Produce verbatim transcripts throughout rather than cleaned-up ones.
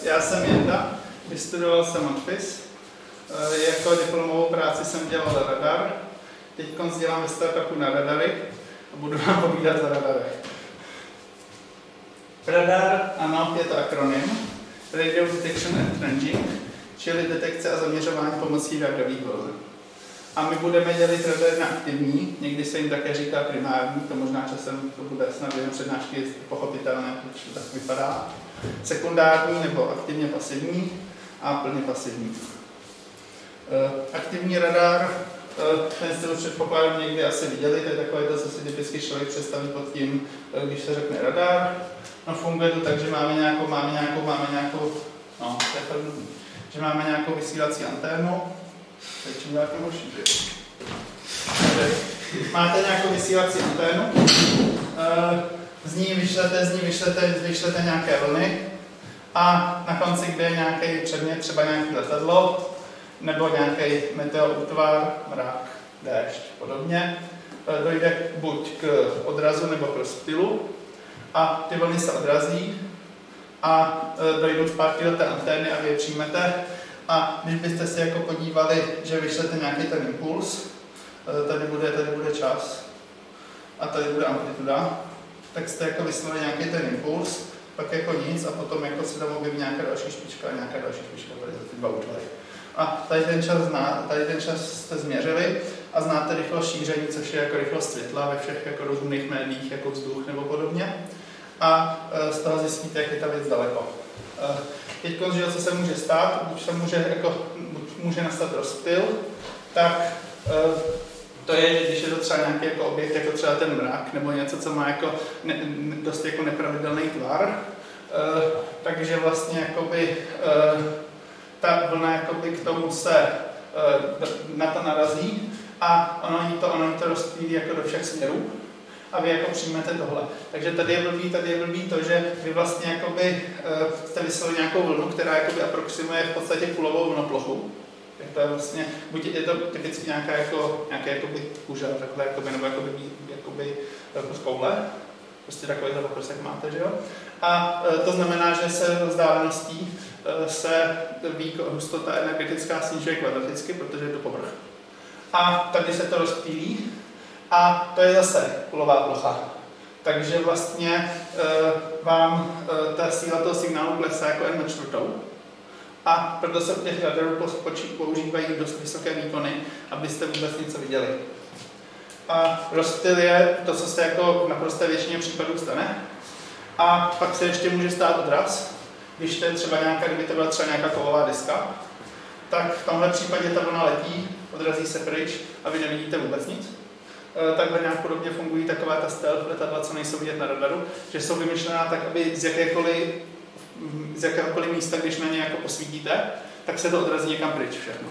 Já jsem Jenda, vystudoval jsem Matfis. Jako diplomovou práci jsem dělal radar. Teď dělám ve startupu na radary a budu vám povídat o radarech. Radar, ano, je to akronym. Radio Detection and Ranging, čili detekce a zaměřování pomocí radiových vln. A my budeme dělit radary na aktivní, někdy se jim také říká primární, to možná časem to bude snad během přednášky pochopitelné, proč to tak vypadá. Sekundární nebo aktivně pasivní a plně pasivní. Aktivní radar, ten jste už předpokládám někdy asi viděli, to je takové to, co si typicky člověk představí pod tím, když se řekne radar. No funguje to tak, že máme nějakou, máme nějakou, máme nějakou, no, že máme nějakou vysílací anténu. Teď čím nějaký horší, máte nějakou vysílací anténu, z ní vyšlete, z ní vyšlete, vyšlete nějaké vlny a na konci, kde je nějaký předmět, třeba nějaké letadlo, nebo nějaký meteoútvar, mrak, déšť, podobně, dojde buď k odrazu nebo k rozptylu a ty vlny se odrazí a dojdou zpátky do té antény a vy je přijmete. A když byste si jako podívali, že vyšlete nějaký ten impuls, tady bude, tady bude čas a tady bude amplituda, tak jste jako vyslali nějaký ten impuls, pak jako nic a potom jako se tam objeví nějaká další špička a nějaká další špička tady za ty dva útvary. A tady ten čas, zná, tady ten čas jste změřili a znáte rychlost šíření, což je jako rychlost světla ve všech jako rozumných médiích, jako vzduch nebo podobně. A z toho zjistíte, jak je ta věc daleko. Teď, co se může stát, buď se může, jako, buď může nastat rozptyl, tak to je, že když je to třeba nějaký jako objekt, jako třeba ten mrak, nebo něco, co má jako ne, dost jako nepravidelný tvar, takže vlastně jakoby, ta vlna jakoby k tomu se na to narazí a ono jí to, ono jí to rozptýlí jako do všech směrů. A vy jako přijmete tohle. Takže tady je blbý, tady je blbý to, že vy vlastně jakoby, uh, jste vyslali nějakou vlnu, která jakoby aproximuje v podstatě kulovou vlnoplochu. Tak to je vlastně, buď je to typicky nějaká jako, nějaké jakoby kužel, takhle jakoby, nebo jakoby, jakoby velkost koule. Prostě takový velkost, jak máte, že jo? A uh, to znamená, že se vzdáleností uh, se výko, hustota energetická snižuje kvadraticky, protože je to povrch. A tady se to rozptýlí. A to je zase kulová plocha. Takže vlastně e, vám e, ta síla toho signálu klesá jako n na čtvrtou. A proto se u těch radarů používají dost vysoké výkony, abyste vůbec něco viděli. A rozptyl je to, co se jako v naprosté většině případů stane. A pak se ještě může stát odraz. Když to je třeba nějaká, kdyby to byla třeba nějaká kovová deska, tak v tomhle případě ta vlna letí, odrazí se pryč a vy nevidíte vůbec nic. Takhle nějak podobně fungují taková ta stealth letadla, co nejsou vidět na radaru, že jsou vymyšlená tak, aby z jakékoliv, z jakéhokoliv místa, když na ně jako posvítíte, tak se to odrazí někam pryč všechno.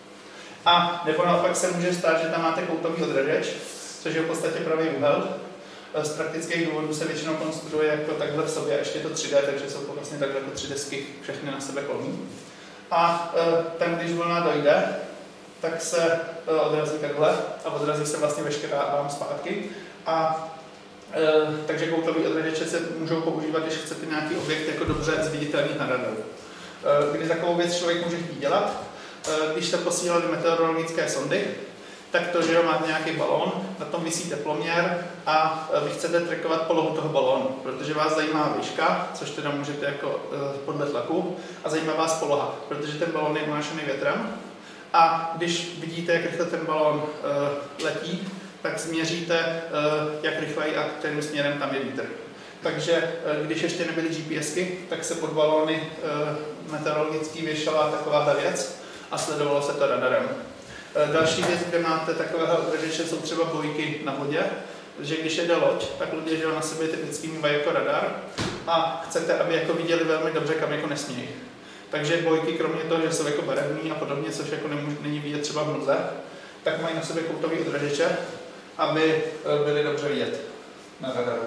A nebo naopak se může stát, že tam máte koutový odražeč, což je v podstatě pravý úhel. Z praktických důvodů se většinou konstruuje jako takhle v sobě, ještě to tři dé, takže jsou to vlastně takhle jako tři desky všechny na sebe kolmí. A tam, když vlna dojde, tak se odrazí takhle a odrazí se vlastně veškerá vám zpátky. A e, takže koutový odražeče se můžou používat, když chcete nějaký objekt jako dobře zviditelný na radaru. E, kdy takovou věc člověk může chtít dělat, e, když se posílali meteorologické sondy, tak to, že máte nějaký balón, na tom visí teploměr a vy chcete trackovat polohu toho balónu, protože vás zajímá výška, což teda můžete jako e, podle tlaku, a zajímá vás poloha, protože ten balón je unášený větrem. A když vidíte, jak rychle ten balón uh, letí, tak změříte, uh, jak rychleji a kterým směrem tam je vítr. Takže uh, když ještě nebyly GPSky, tak se pod balóny uh, meteorologický věšala takováhle věc a sledovalo se to radarem. Uh, další věc, kde máte takového odražeče, jsou třeba bojky na vodě, že když jede loď, tak lidi, že na sebe typicky mývají jako radar a chcete, aby jako viděli velmi dobře, kam jako nesmějí. Takže bojky, kromě toho, že jsou jako barevný a podobně, což jako nemůže, není vidět třeba v mlze, tak mají na sobě koutový odražeče, aby byly dobře vidět na radaru.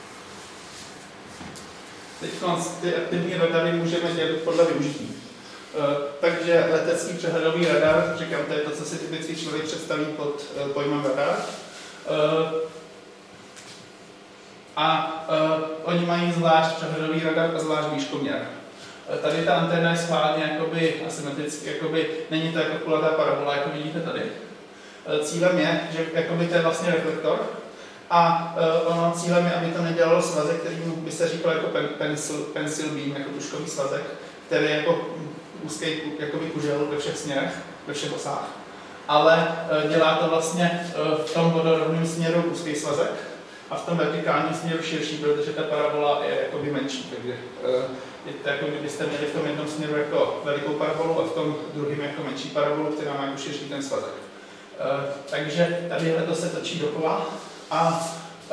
Teď ty aktivní radary můžeme dělit podle využití. Takže letecký přehledový radar, říkám, to je to, co si typicky člověk představí pod pojmem radar. A oni mají zvlášť přehledový radar a zvlášť výškoměr. Tady ta anténa je schválně jakoby asymetricky, jakoby, není to jako kulatá parabola, jako vidíte tady. Cílem je, že jakoby to je vlastně reflektor a ono cílem je, aby to nedělalo svazek, který by se říkal jako pencil, pencil beam, jako tužkový svazek, který je jako úzký jakoby kužel ve všech směrech, ve všech osách. Ale dělá to vlastně v tom vodorovném směru úzký svazek a v tom vertikálním směru širší, protože ta parabola je jakoby menší. Takže je to jako kdybyste měli v tom jednom směru jako velikou parabolu a v tom druhém jako menší parabolu, která má jako širší ten svazek. Takže tadyhle to se točí dokola a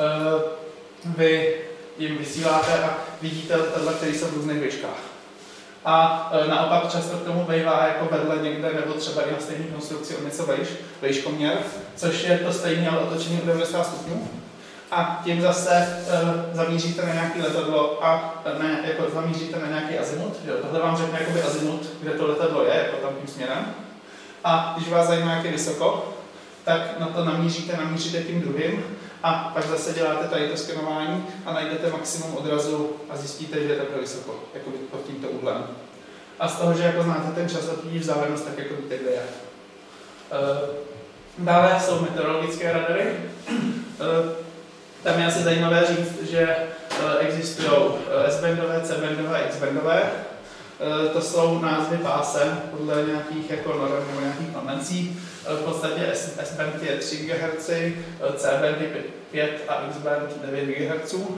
vy jim vysíláte a vidíte letadla, které jsou v různých výškách. A naopak často k tomu bývá jako vedle někde, nebo třeba i na stejné konstrukci o něco vejš, vejškoměr, což je to stejné, ale otočení o devadesát stupňů. A tím zase uh, zamíříte na nějaké letadlo a ne, jako zamíříte na nějaký azimut. Jo, tohle vám řekne jakoby azimut, kde to letadlo je, jako tam tím směrem. A když vás zajímá, jak je vysoko, tak na to namíříte, namíříte tím druhým a pak zase děláte tady to skenování a najdete maximum odrazu a zjistíte, že je takhle vysoko, jako pod tímto úhlem. A z toho, že jako znáte ten čas a tudíž vzdálenost, tak jako víte, kde je. Uh, dále jsou meteorologické radary. Uh, Tam je asi zajímavé říct, že existují S-bandové, C-bandové a X-bandové. To jsou názvy pásem podle nějakých jako norm nebo nějakých konvencí. V podstatě S-band je tři gigahertzy, C-band je pět a X-band devět gigahertzů.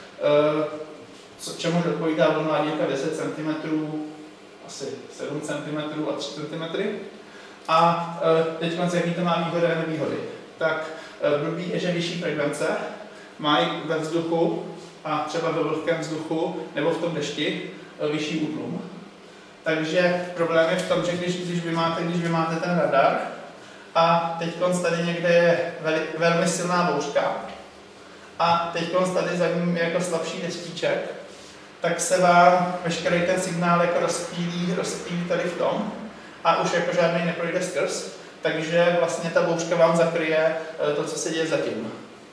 Čemuž odpovídá vlnová dílka deset centimetrů, asi sedm centimetrů a tři centimetry. A teď jaký to má výhody a nevýhody. Tak blbý je, že vyšší frekvence mají ve vzduchu a třeba ve vlhkém vzduchu nebo v tom dešti vyšší útlum. Takže problém je v tom, že když, když, vy, máte, když vy máte ten radar a teď tady někde je veli, velmi silná bouřka a teď tady za ním je jako slabší deštíček, tak se vám veškerý ten signál jako rozptýlí, rozptýlí tady v tom a už jako žádný neprojde skrz, takže vlastně ta bouřka vám zakryje to, co se děje zatím.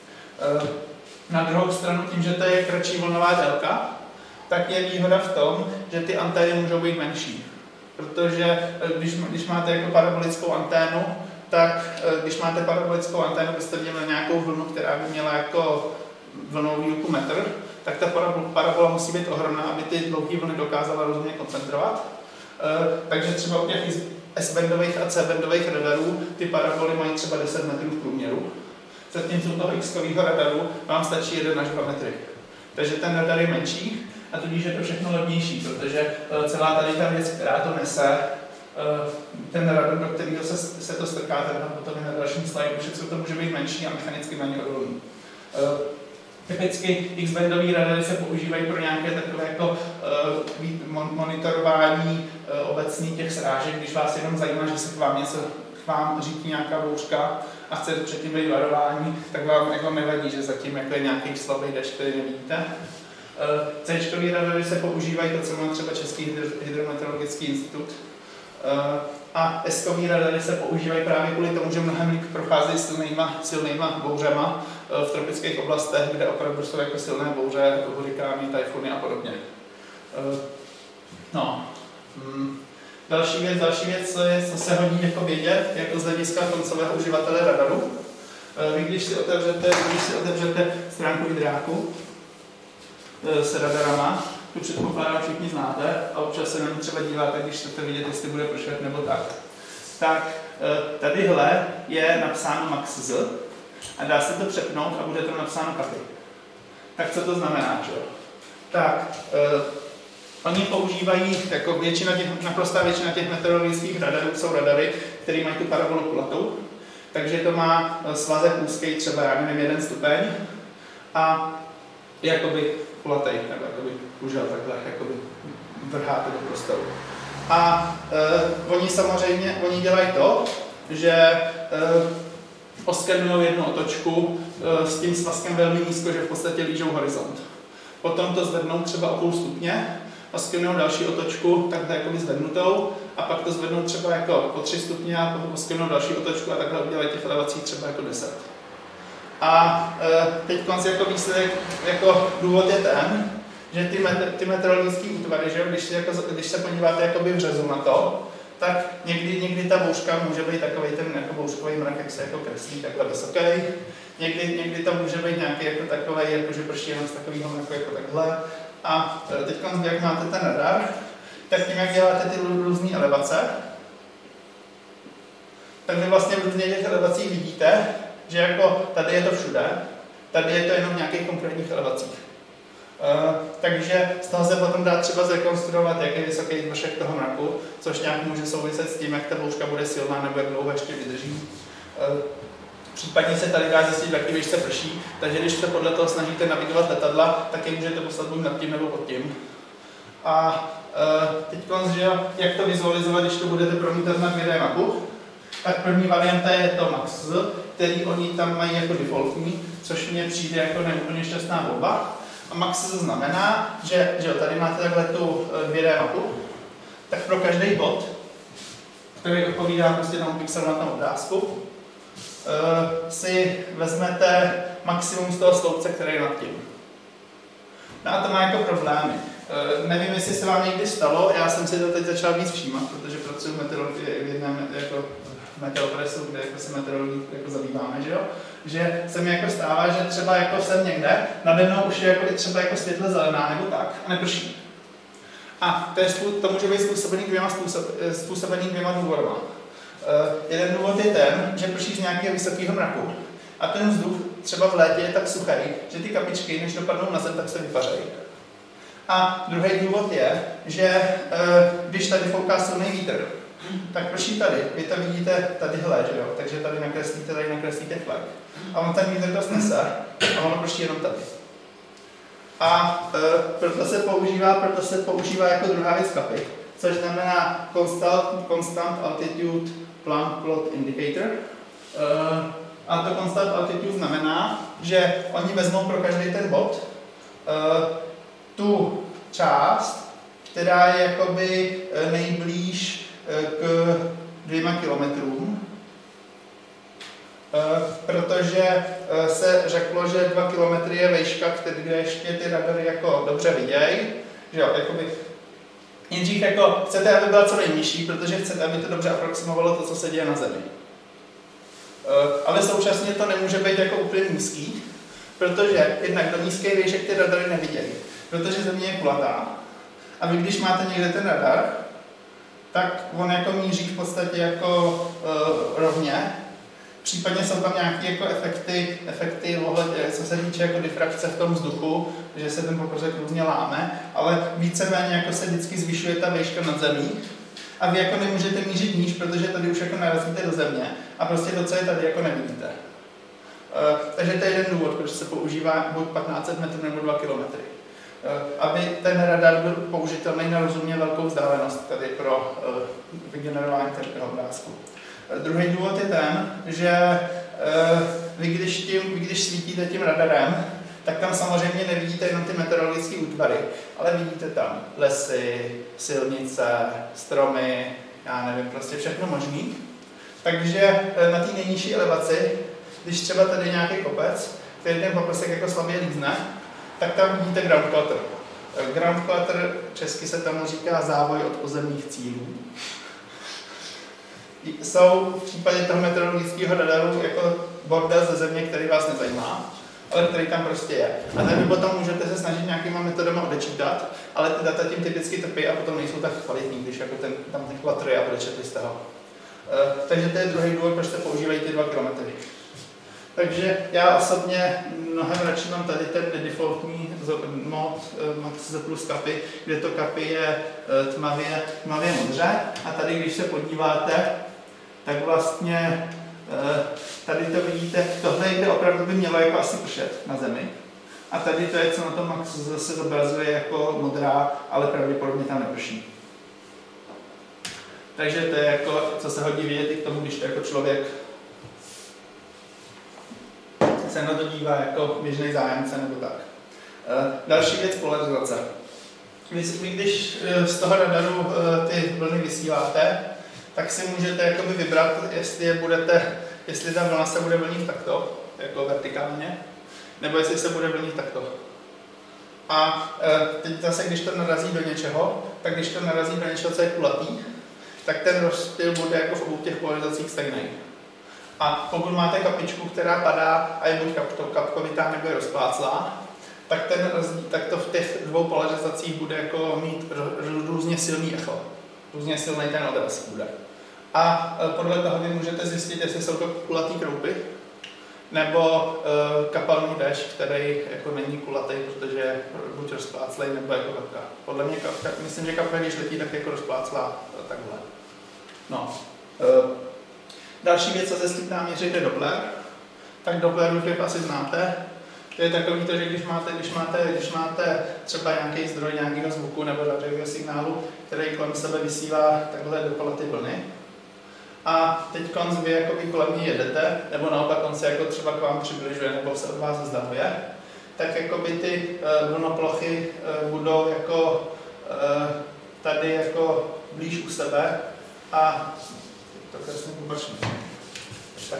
Na druhou stranu, tím, že to je kratší vlnová délka, tak je výhoda v tom, že ty antény můžou být menší. Protože když, když máte jako parabolickou anténu, tak když máte parabolickou anténu, byste měli nějakou vlnu, která by měla jako vlnovou dílku metr, tak ta parabola musí být ohromná, aby ty dlouhé vlny dokázala rozumně koncentrovat. Takže třeba u těch S-bandových a C-bandových radarů ty paraboly mají třeba deset metrů v průměru. Zatímco u toho X-kového radaru vám stačí jedna až dva metry. Takže ten radar je menší a tudíž je to všechno levnější, protože celá tady ta věc, která to nese, ten radar, do kterého se, se to strká, ten potom na dalším slajdu, všechno to může být menší a mechanicky méně odolný. Typicky X-bandové radary se používají pro nějaké takové jako uh, monitorování uh, obecných těch srážek, když vás jenom zajímá, že se k vám něco k vám řítí nějaká bouřka a chcete předtím být varování, tak vám jako nevadí, že zatím jako je nějaký slabý dešť, který nevidíte. Uh, C-čkový radary se používají, to, co má třeba Český hydrometeorologický institut. Uh, a S-kový radary se používají právě kvůli tomu, že mnohem líp procházejí silnýma, silnýma bouřema v tropických oblastech, kde opravdu jsou jako silné bouře, hurikány, tajfuny a podobně. No. Další věc, další věc, co, je, co se hodí jako vědět, jako z hlediska koncového uživatele radaru. Vy, když si otevřete, když si otevřete stránku Hydráku s radarama, tu předpokládám všichni znáte a občas se na ní třeba díváte, když chcete vidět, jestli bude pršet nebo tak. Tak tadyhle je napsáno Max Z a dá se to přepnout a bude to napsáno Kapy. Tak co to znamená, že? Tak, eh, oni používají, jako většina těch, naprostá většina těch meteorologických radarů jsou radary, které mají tu parabolu kulatou, takže to má svazek úzký, třeba já nevím, jeden stupeň a je jakoby kulatej, nebo jakoby užel takhle, jakoby vrháte do prostoru. A e, oni samozřejmě, oni dělají to, že e, oskenují jednu otočku e, s tím svazkem velmi nízko, že v podstatě lížou horizont. Potom to zvednou třeba o půl stupně, a skimnout další otočku, takhle jakoby zvednutou, a pak to zvednout třeba jako po tři stupně a potom skimnout další otočku a takhle udělat těch elevací třeba jako deset. A e, teď jako výsledek, jako důvod je ten, že ty, met, ty meteorologické útvary, že když, si jako, když se podíváte jakoby v řezu na to, tak někdy, někdy ta bouřka může být takový ten jako bouřkový mrak, jak se jako kreslí, takhle vysoký. Někdy, někdy to může být nějaký jako takový, jako že prší jenom z takového mraku jako takhle. A teď, jak máte ten radar, tak tím, jak děláte ty různé elevace, tak vy vlastně v různých těch elevacích vidíte, že jako tady je to všude, tady je to jenom v nějakých konkrétních elevacích. Uh, takže z toho se potom dá třeba zrekonstruovat, jak je vysoký vršek toho mraku, což nějak může souviset s tím, jak ta bouřka bude silná nebo jak dlouho ještě vydrží. Uh, případně se tady dá zjistit, v jaký výšce prší, takže když se podle toho snažíte navigovat letadla, tak je můžete poslat buď nad tím nebo pod tím. A uh, teď, že jak to vizualizovat, když to budete promítat na dvě dé mapu, tak první varianta je to Max, který oni tam mají jako defaultní, což mně přijde jako neúplně šťastná volba. A Max znamená, že, že tady máte takhle tu dvě dé mapu, tak pro každý bod, který odpovídá prostě tomu pixelu na tom obrázku, uh, si vezmete maximum z toho sloupce, který je nad tím. No a to má jako problémy. Uh, nevím, jestli se vám někdy stalo, já jsem si to teď začal víc všímat, protože pracuji v meteorologii v jednom jako meteopresu, kde jako se meteorologii jako zabýváme, že jo? Že se mi jako stává, že třeba jako jsem někde, nade mnou už je jako i třeba jako světle zelená nebo tak a neprší. A to, je, to může být způsobený dvěma, způsob, způsobený dvěma důvodama. Uh, jeden důvod je ten, že prší z nějakého vysokého mraku a ten vzduch třeba v létě je tak suchý, že ty kapičky, než dopadnou na zem, tak se vypařejí. A druhý důvod je, že uh, když tady fouká silný vítr, tak prší tady, vy to vidíte tadyhle, že jo? Takže tady nakreslíte, tady nakreslíte flek. A on ten vítr to snese a ono prší jenom tady. A e, proto se používá, proto se používá jako druhá věc kapy, což znamená Constant, constant Altitude Plant Plot Indicator. E, a to Constant Altitude znamená, že oni vezmou pro každý ten bod e, tu část, která je jakoby nejblíž k dvěma kilometrům, protože se řeklo, že dva kilometry je výška, kde ještě ty radary jako dobře vidějí, že jo, jakoby nejdřív jako chcete, aby byla co nejnižší, protože chcete, aby to dobře aproximovalo to, co se děje na Zemi. Ale současně to nemůže být jako úplně nízký, protože jednak do nízké výšek ty radary nevidějí, protože Země je kulatá. A vy, když máte někde ten radar, tak on jako míří v podstatě jako uh, rovně. Případně jsou tam nějaké jako efekty, efekty co se týče jako difrakce v tom vzduchu, že se ten pokořek různě láme, ale víceméně jako se vždycky zvyšuje ta výška nad zemí. A vy jako nemůžete mířit níž, protože tady už jako narazíte do země a prostě to, co je tady, jako nevidíte. Uh, takže to je jeden důvod, proč se používá buď patnáct set metrů nebo dva kilometry. Aby ten radar byl použitelný na rozumně velkou vzdálenost, tady pro uh, vygenerování toho obrázku. Uh, druhý důvod je ten, že uh, vy, když tím, vy když svítíte tím radarem, tak tam samozřejmě nevidíte jenom ty meteorologické útvary, ale vidíte tam lesy, silnice, stromy, já nevím, prostě všechno možný. Takže uh, na té nejnižší elevaci, když třeba tady je nějaký kopec, který ten poprsek jako slabě lízne, tak tam vidíte ground clutter. Ground clutter, česky se tomu říká závoj od pozemních cílů. Jsou v případě toho meteorologického radaru jako bordel ze země, který vás nezajímá, ale který tam prostě je. A tady potom můžete se snažit nějakýma metodama odečítat, ale ty data tím typicky trpí a potom nejsou tak kvalitní, když jako ten, tam ten clutter je a odečetli z toho. Uh, takže to je druhý důvod, proč se používají ty dva kilometry. Takže já osobně mnohem radši mám tady ten defaultní mod Max Z plus kapy, kde to kapy je tmavě, tmavě modře. A tady, když se podíváte, tak vlastně tady to vidíte, tohle je, kde opravdu by mělo jako asi pršet na Zemi. A tady to je, co na tom Max zase zobrazuje jako modrá, ale pravděpodobně tam neprší. Takže to je jako, co se hodí vidět i k tomu, když to jako člověk se na to dívá jako běžný zájemce nebo tak. Další věc, polarizace. Vy, vy když z toho radaru ty vlny vysíláte, tak si můžete jakoby vybrat, jestli je budete, jestli ta vlna se bude vlnit takto, jako vertikálně, nebo jestli se bude vlnit takto. A teď zase, když to narazí do něčeho, tak když to narazí do něčeho, co je kulatý, tak ten rozptyl bude jako v obou těch polarizacích stejný. A pokud máte kapičku, která padá a je buď kapkovitá nebo je rozpláclá, tak, ten, tak to v těch dvou polarizacích bude jako mít různě silný echo. Různě silný ten odraz bude. A podle toho vy můžete zjistit, jestli jsou to kulatý kroupy, nebo uh, kapalný déšť, který jako není kulatý, protože je buď rozpláclej, nebo jako kapka. Podle mě kapka, myslím, že kapka, když letí, tak jako rozpláclá takhle. No. Uh, další věc, co se skytná měřit, je Doppler. Tak Doppler už asi znáte. To je takový to, že když máte, když máte, když máte třeba nějaký zdroj nějakého zvuku nebo radiového signálu, který kolem sebe vysílá takhle dokola ty vlny, a teď konc vy jakoby kolem ní jedete, nebo naopak on se jako třeba k vám přibližuje, nebo se od vás vzdaluje, tak jakoby ty uh, vlnoplochy uh, budou jako uh, tady jako blíž u sebe a to krásně pobačně. Tak.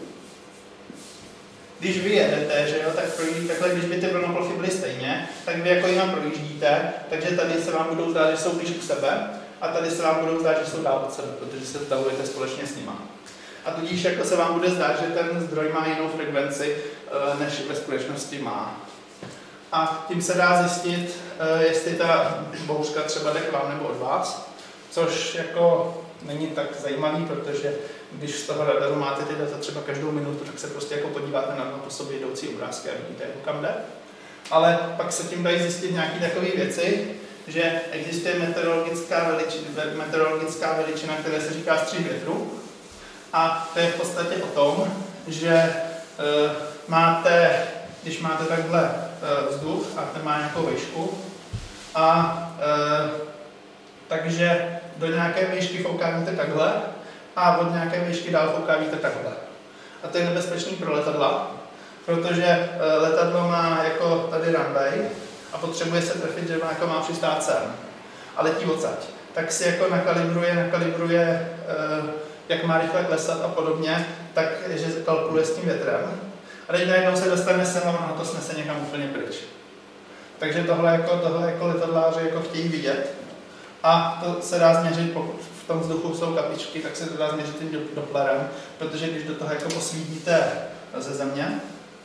Když vy jedete, že jo, tak projíždí, takhle, když by ty vlnoplochy byly stejně, tak vy jako jinam projíždíte, takže tady se vám budou zdát, že jsou blíž u sebe, a tady se vám budou zdát, že jsou dál od sebe, protože se vtahujete společně s nima. A tudíž jako se vám bude zdát, že ten zdroj má jinou frekvenci, než ve skutečnosti má. A tím se dá zjistit, jestli ta bouřka třeba jde k vám nebo od vás, což jako není tak zajímavý, protože když z toho radaru máte ty data třeba každou minutu, tak se prostě jako podíváte na po sobě jdoucí obrázky a vidíte, jako kam jde. Ale pak se tím dají zjistit nějaké takové věci, že existuje meteorologická veličina, meteorologická veličina, která se říká střih větru. A to je v podstatě o tom, že e, máte, když máte takhle e, vzduch a ten má nějakou výšku, a e, takže do nějaké výšky fouká vítr takhle a od nějaké výšky dál fouká vítr takhle. A to je nebezpečný pro letadla, protože e, letadlo má jako tady runway, a potřebuje se trefit, že má, jako má přistát sem a letí odsaď. Tak si jako nakalibruje, nakalibruje, eh, jak má rychle klesat a podobně, tak, že kalkuluje s tím větrem. A teď najednou se dostane sem a ono to snese někam úplně pryč. Takže tohle jako, tohle jako letadláři jako chtějí vidět. A to se dá změřit, pokud v tom vzduchu jsou kapičky, tak se to dá změřit tím Dopplerem, protože když do toho jako posvítíte ze země,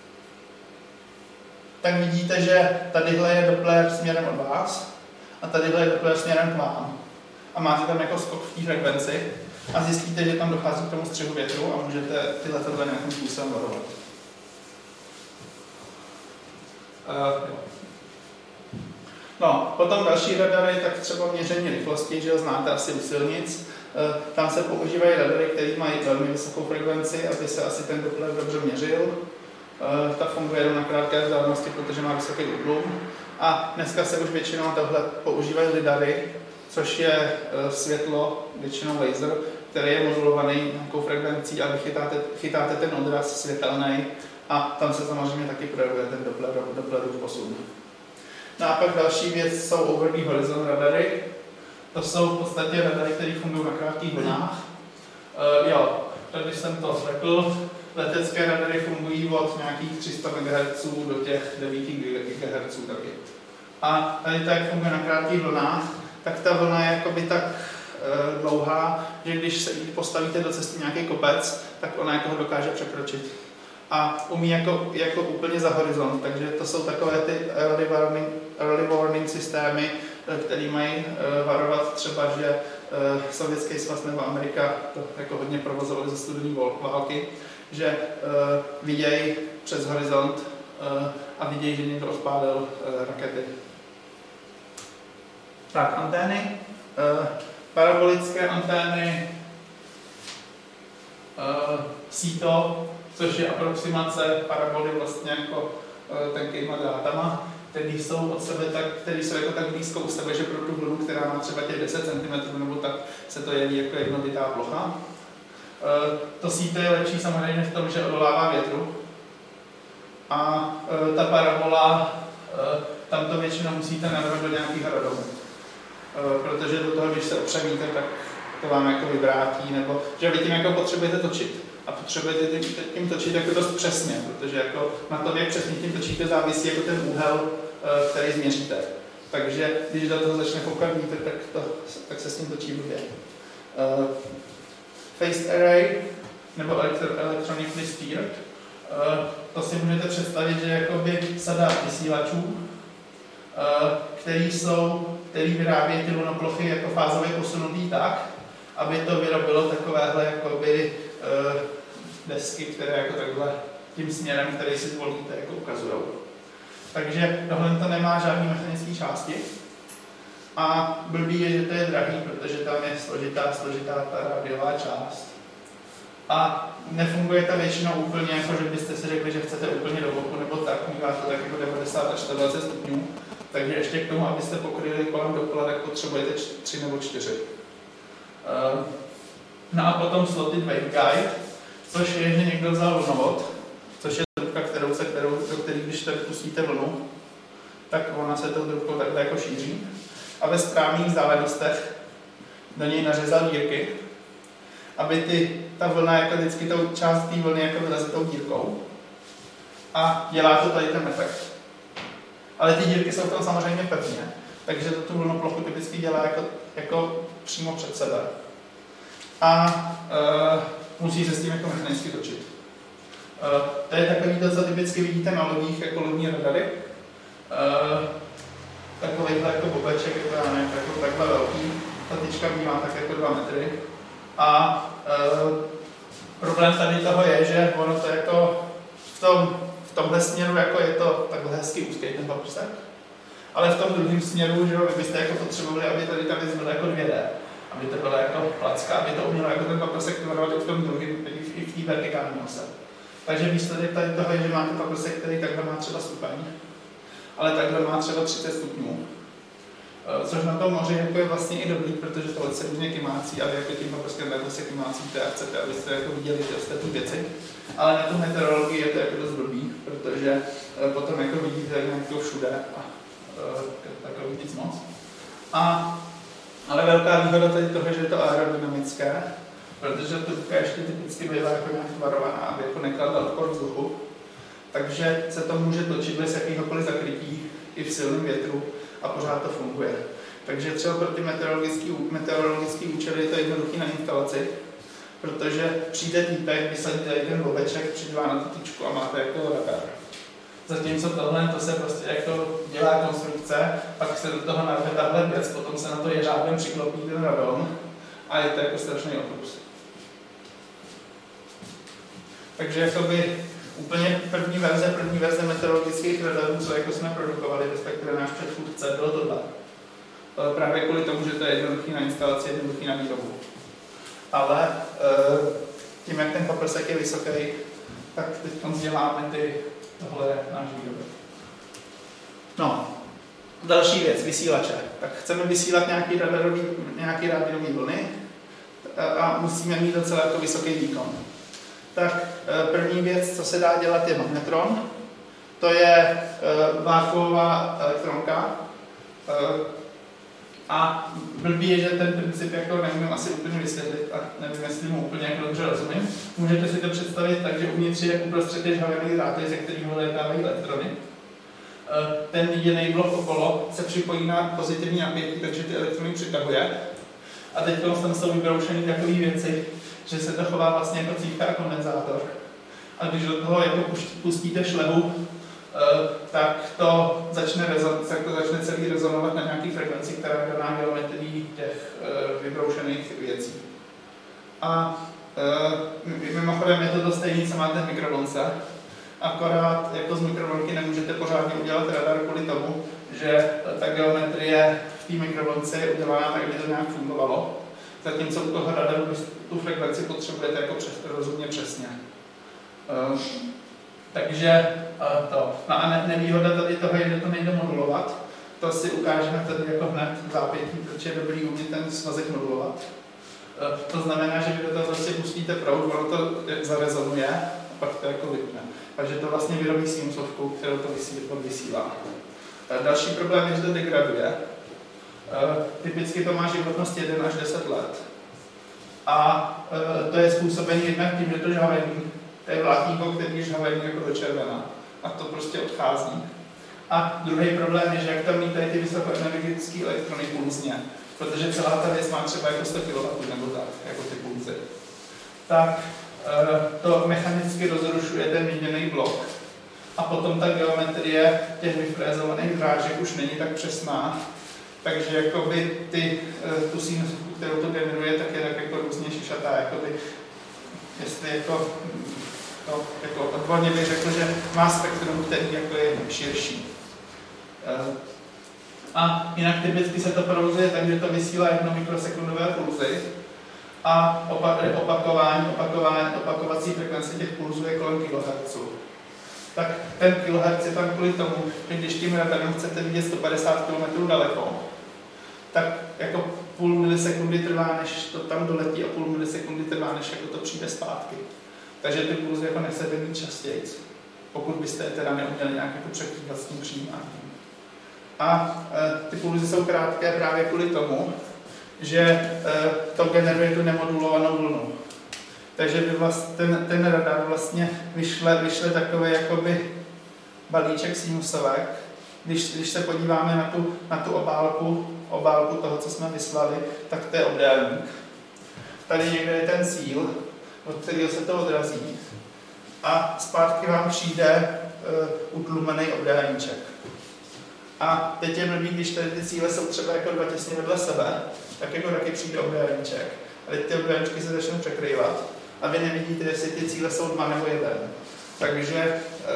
tak vidíte, že tadyhle je Doppler směrem od vás a tadyhle je Doppler směrem k vám. A máte tam jako skok v té frekvenci a zjistíte, že tam dochází k tomu střihu větru a můžete ty letadla nějakým způsobem varovat. Uh, no, potom další radary, tak třeba měření rychlosti, že jo, znáte asi u silnic. Uh, tam se používají radary, které mají velmi vysokou frekvenci, aby se asi ten Doppler dobře měřil. Uh, ta funguje jenom na krátké vzdálenosti, protože má vysoký útlum. A dneska se už většinou tohle používají lidary, což je uh, světlo, většinou laser, který je modulovaný nějakou frekvencí a vy chytáte, chytáte ten odraz světelný a tam se samozřejmě taky projevuje ten Doppler, Dopplerův posun. No a pak další věc jsou overhead horizon radary. To jsou v podstatě radary, které fungují na krátkých vlnách. Uh, jo, tady jsem to řekl. Letecké radary fungují od nějakých tři sta megahertzů do těch devět gigahertzů taky. A tady to, jak funguje na krátkých vlnách, tak ta vlna je jakoby tak e, dlouhá, že když se postavíte do cesty nějaký kopec, tak ona jako ho dokáže překročit. A umí jako, jako úplně za horizont, takže to jsou takové ty early warning, early warning systémy, které mají e, varovat třeba, že e, Sovětský svaz nebo Amerika to jako hodně provozovali za studené války, že uh, vidějí přes horizont uh, a vidějí, že někdo odpálil uh, rakety. Tak, antény. Uh, parabolické antény uh, síto, což je aproximace paraboly vlastně jako uh, tenkýma drátama, které jsou od sebe tak, které jsou jako tak blízko u sebe, že pro tu vlnu, která má třeba těch deset centimetrů nebo tak, se to jeví jako jednobitá plocha. To síto je lepší samozřejmě v tom, že odolává větru. A ta parabola, tam to většinou musíte narvat do nějakých hradomů. protože do toho, když se opřemíte, tak to vám jako vyvrátí, nebo že vy tím jako potřebujete točit. A potřebujete tím, tím točit jako dost přesně, protože jako na tom, jak přesně tím točíte, závisí jako ten úhel, který změříte. Takže když do toho začne foukat vítr, tak, to, tak se s tím točí blbě. Uh, phased array nebo electronically steered. Uh, to si můžete představit, že jakoby sada vysílačů, uh, který jsou, který vyrábějí ty lunoplochy jako fázově posunutý tak, aby to vyrobilo takovéhle jakoby uh, desky, které jako takhle tím směrem, který si zvolíte, jako ukazují. Takže tohle to nemá žádný mechanické části. A blbý je, že to je drahý, protože tam je složitá, složitá ta rádiová část. A nefunguje to většinou úplně, jako že byste si řekli, že chcete úplně do boku, nebo tak, mívá to tak jako devadesát až sto dvacet stupňů. Takže ještě k tomu, abyste pokryli kolem dokola, tak potřebujete tři nebo čtyři. No a potom slotted waveguide, což je, že někdo vzal vlnovod, což je trubka, kterou se, kterou, do který, když tady pustíte vlnu, tak ona se tou trubkou takhle jako šíří. A ve správných vzdálenostech do něj nařezal dírky, aby ty, ta vlna, jako vždycky tou část té vlny jako vyleze tou dírkou. A dělá to tady ten efekt. Ale ty dírky jsou tam samozřejmě pevně, takže to tu vlnoplochu typicky dělá jako, jako přímo před sebe. A uh, musí se s tím jako mechanicky točit. Uh, to je takový to, co typicky vidíte na lodích, jako lodní radary. Uh, takovýhle jako bobeček, jako já nevím, jako takhle velký. Ta tyčka má tak jako dva metry. A uh, problém tady toho je, že ono to jako v, tom, v tomhle směru jako je to takhle hezky úzký ten paprsek. Ale v tom druhém směru, že vy byste jako potřebovali, aby tady ta věc byla jako dvě dé. Aby to byla jako placka, aby to umělo jako ten paprsek tvarovat i v tom druhém, i v té vertikální ose. Takže výsledek tady toho je, že máte paprsek, který takhle má třeba stupeň, ale takhle má třeba třicet stupňů. Což na tom moři jako je vlastně i dobrý, protože tohle se různě kymácí, ale jako tím paprskem takhle se kymácíte a chcete, abyste jako viděli ty ostatní věci. Ale na tu meteorologii je to jako dost blbý, protože potom jako vidíte jako všude a takový nic moc. A ale velká výhoda tady toho, že je to aerodynamické, protože trubka ještě typicky bývá jako nějak tvarovaná, aby jako nekladla odpor vzduchu. Takže se to může točit bez jakýhokoliv zakrytí i v silném větru a pořád to funguje. Takže třeba pro ty meteorologické meteorologický účely je to jednoduchý na instalaci, protože přijde týpek, vysadí tady ten bobeček, přidívá na tu tyčku a máte jako radar. Zatímco tohle to se prostě jako dělá konstrukce, pak se do toho narve tahle věc, potom se na to jeřábem přiklopí ten radon a je to jako strašný oprus. Takže jakoby úplně první verze, první verze meteorologických radarů, co jako jsme produkovali, respektive náš předchůdce, bylo tohle. Právě kvůli tomu, že to je jednoduchý na instalaci, jednoduchý na výrobu. Ale tím, jak ten paprsek je vysoký, tak teď děláme ty tohle je náš výrobek. No, další věc, vysílače. Tak chceme vysílat nějaký radarový, nějaký rádiový vlny a musíme mít docela jako vysoký výkon. Tak první věc, co se dá dělat, je magnetron. To je vákuová elektronka. A blbý je, že ten princip jako neumím asi úplně vysvětlit a nevím, jestli mu úplně jako dobře rozumím. Můžete si to představit tak, že uvnitř je uprostřed je žhavený dráty, ze kterého létávají elektrony. Ten viděný blok okolo se připojí na pozitivní napětí, takže ty elektrony přitahuje. A teď tam jsou vybroušený takové věci, že se to chová vlastně jako cívka a kondenzátor. A když do toho jako pustíte šlehu, tak to začne, rezon, tak to začne celý rezonovat na nějaký frekvenci, která je daná geometrií těch vybroušených věcí. A mimochodem je to to stejné, co máte v mikrovlnce, akorát jako z mikrovlnky nemůžete pořádně udělat radar kvůli tomu, že ta geometrie v té mikrovlnce je udělaná tak, aby to nějak fungovalo. Zatímco u toho radaru tu frekvenci potřebujete jako přes, rozumně přesně. Takže to. No a nevýhoda tady toho je, že to nejde modulovat. To si ukážeme tady jako hned v zápětí, protože je dobrý umět ten svazek modulovat. To znamená, že vy do toho prostě pustíte proud, ono to zarezonuje a pak to jako vypne. Takže to vlastně vyrobí sinusovku, kterou to vysílá. Další problém je, že to degraduje. Typicky to má životnost jedna až deset let. A to je způsobený jednak tím, že to žhavení. To je vláknínko, který žhavení jako do červená. A to prostě odchází. A druhý problém je, že jak tam lítají ty vysokoenergetické elektrony pulzně, protože celá ta věc má třeba jako sto kilowattů nebo tak, jako ty pulzy, tak to mechanicky rozrušuje ten měněný blok. A potom ta geometrie těch vyfrézovaných drážek už není tak přesná. Takže jakoby ty, tu sinusku, kterou to generuje, tak je tak jako různě šišatá. Jakoby, jestli jako, to, jako odborně bych řekl, že má spektrum, který jako je širší. A jinak typicky se to provozuje tak, že to vysílá jedno mikrosekundové pulzy a opakování, opakování, opakovací frekvence těch pulzů je kolem kilohertzů. Tak ten kilohertz je tam kvůli tomu, že když tím radarem chcete vidět sto padesát kilometrů daleko, tak jako půl milisekundy trvá, než to tam doletí a půl milisekundy trvá, než jako to přijde zpátky. Takže ty pulzy jako nechcete mít častěji, pokud byste je teda neuměli nějak jako překrývat s tím přijímáním. A e, ty pulzy jsou krátké právě kvůli tomu, že e, to generuje tu nemodulovanou vlnu. Takže by vlast, ten, ten radar vlastně vyšle, vyšle takový jakoby balíček sinusovek. Když, když se podíváme na tu, na tu obálku, obálku toho, co jsme vyslali, tak to je obdélník. Tady někde je ten cíl, od kterého se to odrazí. A zpátky vám přijde uh, utlumený obdélníček. A teď je blbý, když tady ty cíle jsou třeba jako dva těsně vedle sebe, tak jako taky přijde obdélníček. A teď ty obdélníčky se začnou překrývat. A vy nevidíte, jestli ty cíle jsou dva nebo jeden. Takže e,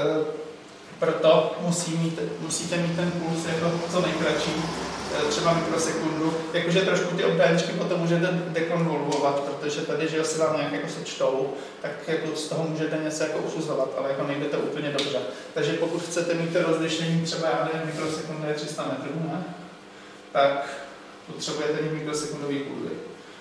proto musí mít, musíte mít ten puls jako co nejkratší, e, třeba mikrosekundu. Jakože trošku ty obdélníčky potom můžete dekonvolvovat, protože tady, že se vám nějak jako sečtou, tak jako z toho můžete něco jako usuzovat, ale jako nejde to úplně dobře. Takže pokud chcete mít to rozlišení třeba já nevím, mikrosekundy je tři sta metrů, ne? Tak potřebujete mít mikrosekundový pulzy.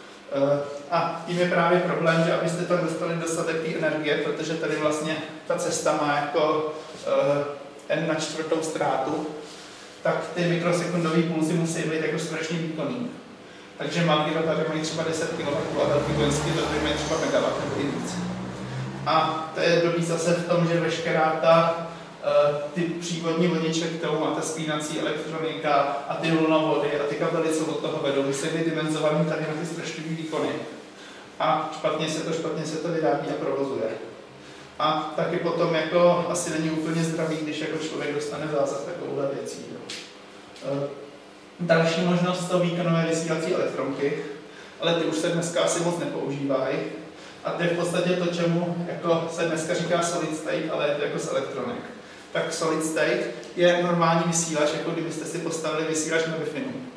A tím je právě problém, že abyste tam dostali dostatek té energie, protože tady vlastně ta cesta má jako uh, n na čtvrtou ztrátu, tak ty mikrosekundové pulzy musí být jako strašně výkonný. Takže malý radary mají třeba deset kilowattů a velký vojenský radary mají třeba megawatt nebo i víc. A to je dobrý zase v tom, že veškerá ta uh, ty přívodní vodiče k tomu a ta spínací elektronika a ty vlnovody a ty kabely, co od toho vedou, musí být dimenzovaný tady na ty strašlivé výkony. A špatně se to, špatně se to vyrábí a provozuje. A taky potom jako asi není úplně zdravý, když jako člověk dostane zásah takovouhle věcí. Jo. Uh, další možnost jsou výkonové vysílací elektronky, ale ty už se dneska asi moc nepoužívají. A to je v podstatě to, čemu jako se dneska říká solid state, ale je to jako z elektronik. Tak solid state je normální vysílač, jako kdybyste si postavili vysílač na Wi-Fi.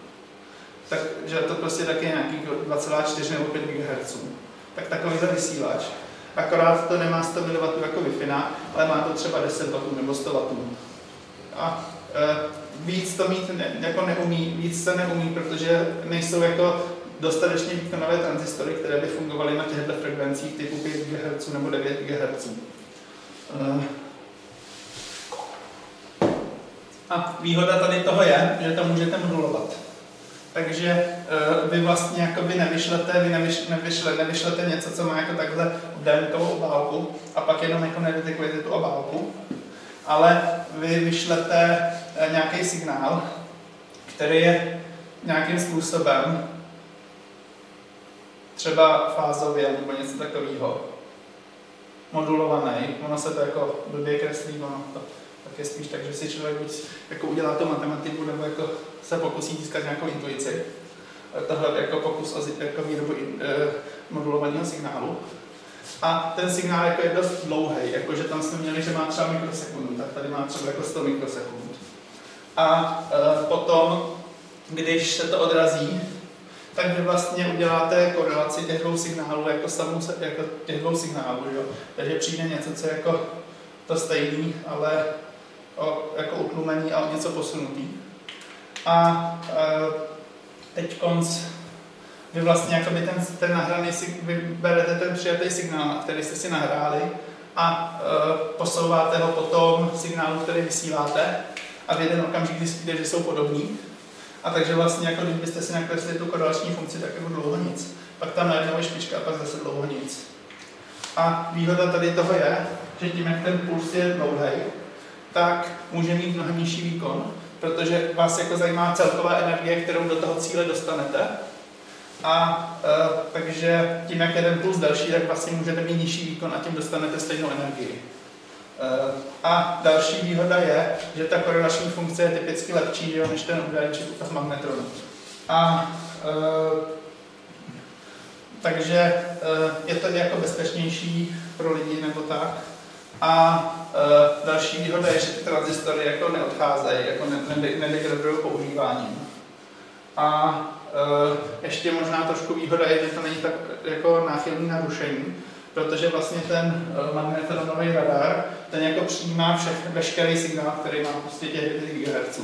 Takže to prostě taky nějaký dva celá čtyři nebo pět gigahertzů. Tak takovýhle vysílač. Akorát to nemá sto miliwattů jako Wi-Fi, ale má to třeba deset wattů nebo sto wattů. A e, víc to mít ne, jako neumí, víc se neumí, protože nejsou jako dostatečně výkonové transistory, které by fungovaly na těchto frekvencích typu pět gigahertzů nebo devět gigahertzů. E, A výhoda tady toho je, že to můžete modulovat. Takže uh, vy vlastně jakoby nevyšlete, vy nevyš, nevyšle, nevyšlete něco, co má jako takhle obdélníkovou obálku a pak jenom jako nedetekujete tu obálku, ale vy vyšlete uh, nějaký signál, který je nějakým způsobem třeba fázově nebo něco takového modulovaný. Ono se to jako blbě kreslí, ono to tak je spíš tak, že si člověk buď jako udělá tu matematiku, nebo jako se pokusí získat nějakou intuici. Tohle jako pokus o jako výrobu e, modulovaného signálu. A ten signál jako je dost dlouhý, jakože tam jsme měli, že má třeba mikrosekundu, tak tady má třeba jako sto mikrosekund. A e, potom, když se to odrazí, tak vy vlastně uděláte korelaci těch dvou signálů, jako, samou, jako těch dvou signálů, jo? Takže přijde něco, co je jako to stejný, ale o, jako utlumení a o něco posunutý. A e, teď konc, vy vlastně jakoby ten, ten nahraný, vy berete ten přijatý signál, který jste si nahráli a e, posouváte ho po tom signálu, který vysíláte a v jeden okamžik zjistíte, že jsou podobní. A takže vlastně, jako když byste si nakreslili tu korelační funkci, tak jako dlouho nic. Pak tam najednou je špička a pak zase dlouho nic. A výhoda tady toho je, že tím, jak ten puls je dlouhý, tak může mít mnohem nižší výkon, protože vás jako zajímá celková energie, kterou do toho cíle dostanete. A e, takže tím, jak je ten puls delší, tak vlastně můžete mít nižší výkon a tím dostanete stejnou energii. E, a další výhoda je, že ta korelační funkce je typicky lepší, jo, než ten údajný čip v magnetronu. A e, takže e, je to jako bezpečnější pro lidi nebo tak. A e, další výhoda je, že ty tranzistory jako neodcházejí, jako nedegradují používáním. A e, ještě možná trošku výhoda je, že to není tak jako náchylný na rušení, protože vlastně ten e, magnetronový radar, ten jako přijímá všech, veškerý signál, který má prostě těch devět gigahertzů.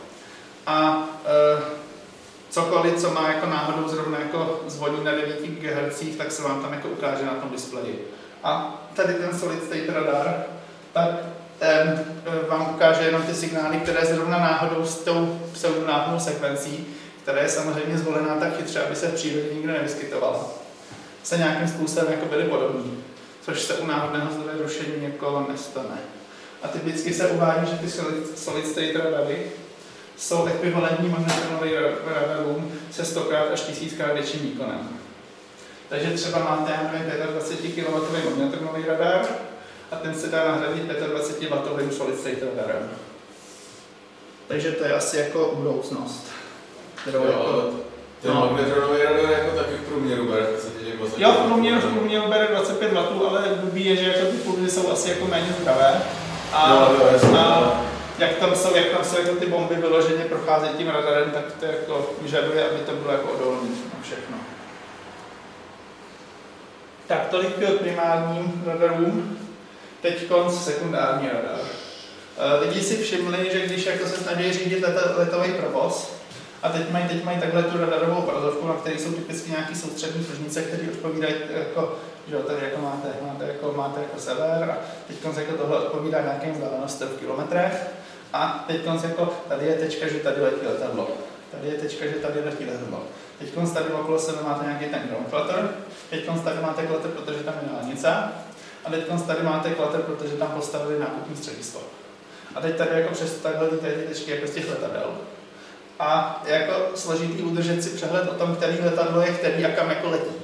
A e, cokoliv, co má jako náhodou zrovna jako zvoní na devět gigahertzů, tak se vám tam jako ukáže na tom displeji. A tady ten solid state radar, tak ten vám ukáže jenom ty signály, které zrovna náhodou s tou pseudonáhodnou sekvencí, která je samozřejmě zvolená tak chytře, aby se v přírodě nikdy nevyskytovala, se nějakým způsobem jako byly podobní, což se u náhodného zdroje rušení jako nestane. A typicky se uvádí, že ty solid, solid state radary jsou ekvivalentní magnetronovým radarům se stokrát až tisíckrát větším výkonem. Takže třeba máte dvacet pět kilowattů magnetronový radar a ten se dá nahradit dvacet pět wattů solid state radarem. Takže to je asi jako budoucnost. Jo, jako, ten no. magnetronový radar jako taky v průměru bere dvacet pět wattů. Jo, v průměru, v průměru bere dvacet pět wattů, ale blbý je, že jako ty pulzy jsou asi jako méně zdravé. A, jo, jo, jasný, a jak tam jsou, jak tam jsou jako ty bomby vyloženě procházejí tím radarem, tak to jako vyžaduje, aby to bylo jako odolné na všechno. Tak, tolik k primárním radarům. Teď konc sekundární radar. Lidi si všimli, že když jako se snaží řídit letový provoz, a teď mají, teď mají takhle tu radarovou obrazovku, na které jsou typicky nějaké soustřední pružnice, které odpovídají, jako, že tady jako máte, máte, jako, máte jako sever a teď jako tohle odpovídá nějakým vzdálenostem v kilometrech a teď jako tady je tečka, že tady letí letadlo. Tady je tečka, že tady letí letadlo. Teď tady okolo sebe máte nějaký ten ground clutter, teď tady máte clutter, protože tam je dálnice a teď tady máte clutter, protože tam postavili nákupní středisko. A teď tady jako přes takhle ty tečky jako z těch letadel. A je jako složitý udržet si přehled o tom, který letadlo je který a kam jako letí.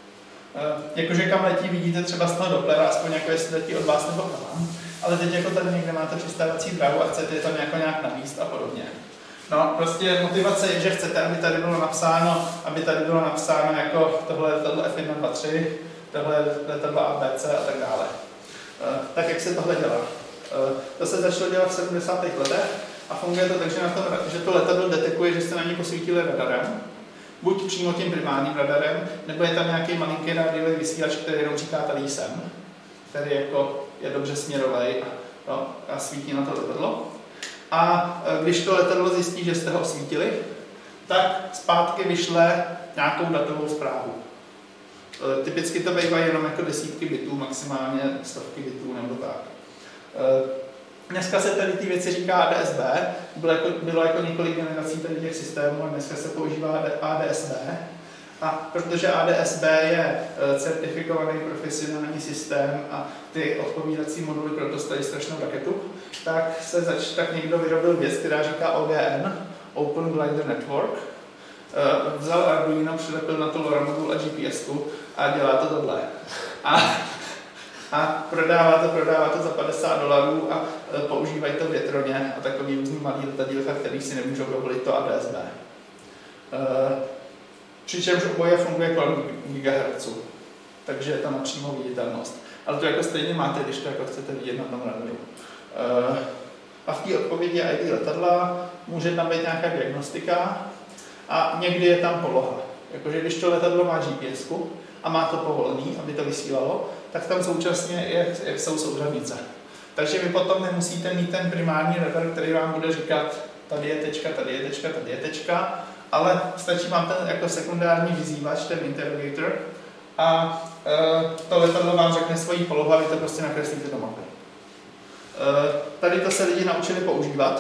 E, jakože kam letí, vidíte třeba z toho Dopplera, aspoň jako jestli letí od vás nebo k vám. Ale teď jako tady někde máte přistávací dráhu a chcete je tam jako nějak navíst a podobně. No, prostě motivace je, že chcete, aby tady bylo napsáno, aby tady bylo napsáno jako tohle letadlo F jedna dva tři, tohle letadlo A B C a tak dále. E, tak jak se tohle dělá? E, to se začalo dělat v sedmdesátých letech. A funguje to tak, že, na tom, že to letadlo detekuje, že jste na ně posvítili radarem, buď přímo tím primárním radarem, nebo je tam nějaký malinký rádiový vysílač, který jenom říká tady jsem, který jako je dobře směrový a, no, a svítí na to letadlo. A když to letadlo zjistí, že jste ho osvítili, tak zpátky vyšle nějakou datovou zprávu. Typicky to bývají jenom jako desítky bitů, maximálně stovky bitů nebo tak. Dneska se tady ty věci říká A D S B, bylo jako, bylo jako několik generací tady těch systémů a dneska se používá A D S B. A protože A D S B je certifikovaný profesionální systém a ty odpovídací moduly proto stojí strašnou raketu, tak se zač, tak někdo vyrobil věc, která říká O G N, Open Glider Network. Vzal Arduino, přilepil na to LoRa modul a G P S ku a dělá to tohle. A A prodává to, prodává to za padesát dolarů a e, používají to větroně a takový různý malý letadílka, který si nemůžou dovolit to A D S B. E, přičemž oboje funguje kolem gigahertzů, takže je to napřímo viditelnost. Ale to jako stejně máte, když to jako chcete vidět na tom radaru. E, a v té odpovědi I D letadla může tam být nějaká diagnostika a někdy je tam poloha. Jakože když to letadlo má G P S ku a má to povolený, aby to vysílalo, tak tam současně je, jsou souřadnice. Takže vy potom nemusíte mít ten primární radar, který vám bude říkat, tady je tečka, tady je tečka, tady je tečka, ale stačí vám ten jako sekundární vyzývač, ten interrogator, a e, to letadlo vám řekne svoji polohu a vy to prostě nakreslíte do mapy. E, tady to se lidi naučili používat,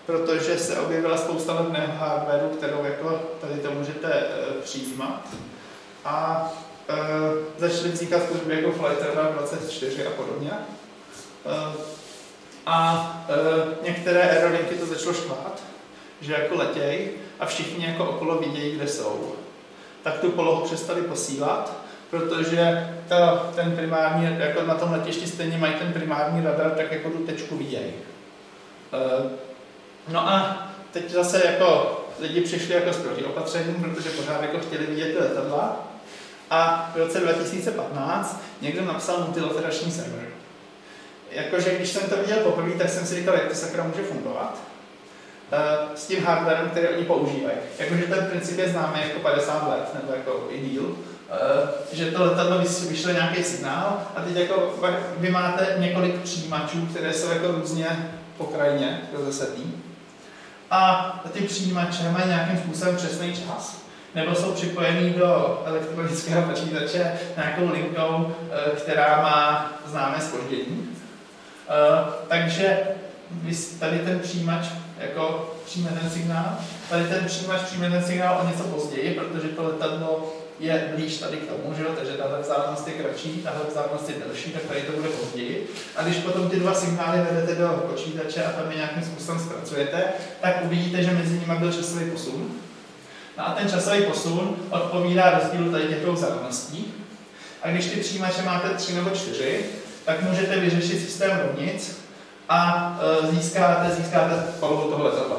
protože se objevila spousta levného hardwareu, kterou jako tady to můžete e, přijímat. A e, začaly vznikat služby jako Flight Radar dvacet čtyři a podobně. E, a e, některé aerolinky to začalo štvát, že jako letěj a všichni jako okolo vidějí, kde jsou. Tak tu polohu přestali posílat, protože to, ten primární, jako na tom letišti stejně mají ten primární radar, tak jako tu tečku vidějí. E, no a teď zase jako lidi přišli jako s protiopatřením, protože pořád jako chtěli vidět ty letadla. A v roce dva tisíce patnáct někdo napsal multilateration server. Jakože když jsem to viděl poprvé, tak jsem si říkal, jak to sakra může fungovat. E, s tím hardwarem, který oni používají. Jakože ten princip je známý jako padesát let, nebo jako i díl. E, že to letadlo vyšle nějaký signál a teď jako vy máte několik přijímačů, které jsou jako různě po krajině rozesetý. A ty přijímače mají nějakým způsobem přesný čas, nebo jsou připojený do elektronického počítače nějakou linkou, která má známé zpoždění. Takže tady ten přijímač jako přijme ten signál, tady ten přijímač přijme ten signál o něco později, protože to letadlo je blíž tady k tomu, že jo? Takže tahle vzdálenost je kratší, tahle vzdálenost je delší, tak tady to bude později. A když potom ty dva signály vedete do počítače a tam je nějakým způsobem zpracujete, tak uvidíte, že mezi nimi byl časový posun. No a ten časový posun odpovídá rozdílu tady těchto vzdáleností. A když ty přijímače máte tři nebo čtyři, tak můžete vyřešit systém rovnic a e, získáte, získáte polohu toho letadla.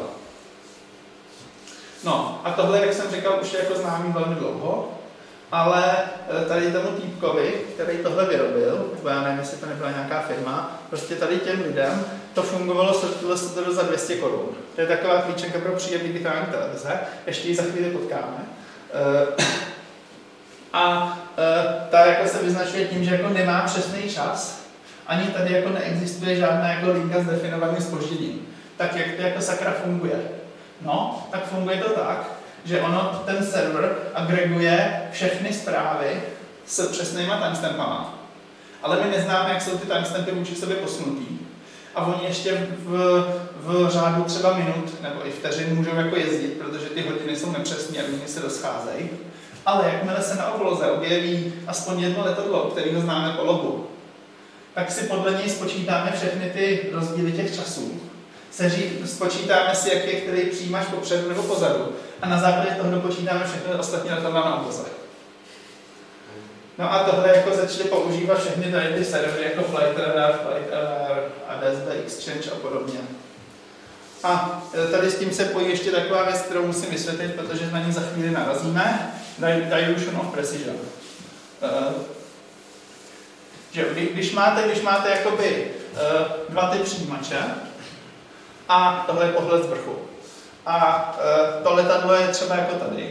No a tohle, jak jsem říkal, už je jako známý velmi dlouho, ale tady tomu týpkovi, který tohle vyrobil, nebo já nevím, jestli to nebyla nějaká firma, prostě tady těm lidem to fungovalo za dvě stě korun. To je taková klíčenka pro příjem digitální televize, ještě ji za chvíli potkáme. A ta jako se vyznačuje tím, že jako nemá přesný čas, ani tady jako neexistuje žádná jako linka s definovaným zpožděním. Tak jak to jako sakra funguje? No, tak funguje to tak, že ono, ten server agreguje všechny zprávy s přesnýma timestampama, ale my neznáme, jak jsou ty timestampy vůči sobě posunutý. A oni ještě v, v řádu třeba minut nebo i vteřin můžou jako jezdit, protože ty hodiny jsou nepřesné a oni se rozcházejí. Ale jakmile se na obloze objeví aspoň jedno letadlo, kterého známe polohu, tak si podle něj spočítáme všechny ty rozdíly těch časů. Seří, spočítáme si, jak je který přijímač popředu nebo pozadu. A na základě toho dopočítáme všechny ostatní letadla na obloze. No a tohle jako začali používat všechny tady ty servery jako Flight Radar, Flight Radar, A D S B Exchange a podobně. A tady s tím se pojí ještě taková věc, kterou musím vysvětlit, protože na ní za chvíli narazíme. Dilution of precision. Uh, že když máte, když máte jakoby uh, dva ty přijímače, a tohle je pohled z vrchu. A e, to letadlo je třeba jako tady.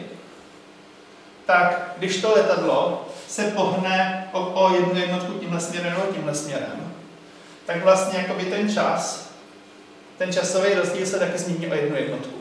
Tak když to letadlo se pohne o, o jednu jednotku tímhle směrem nebo tímhle směrem, tak vlastně jakoby ten čas, ten časový rozdíl se taky změní o jednu jednotku.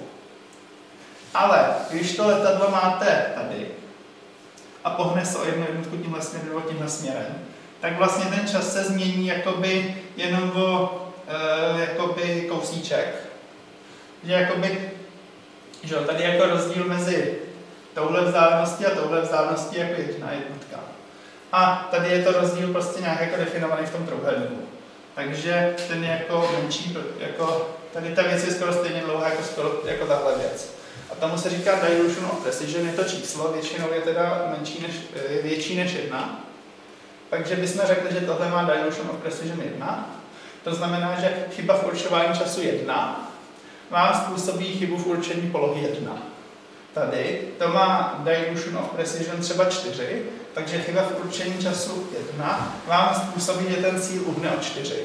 Ale když to letadlo máte tady a pohne se o jednu jednotku tímhle směrem nebo tímhle směrem, tak vlastně ten čas se změní jakoby jenom o Uh, jakoby kousíček, že jakoby, že tady je jako rozdíl mezi touhle vzdáleností a touhle vzdáleností jako jedna jednotka. A tady je to rozdíl prostě nějak jako definovaný v tom trojúhelníku. Takže ten je jako menší, jako tady ta věc je skoro stejně dlouhá jako, skoro, jako tahle věc. A tomu se říká dilution of precision, je to číslo, většinou je teda menší než, je větší než jedna. Takže bychom řekli, že tohle má dilution of precision jedna. To znamená, že chyba v určování času jedna vám způsobí chybu v určení polohy jedna. Tady to má dilution of precision třeba čtyři, takže chyba v určení času jedna vám způsobí, že ten cíl uhne o čtyři.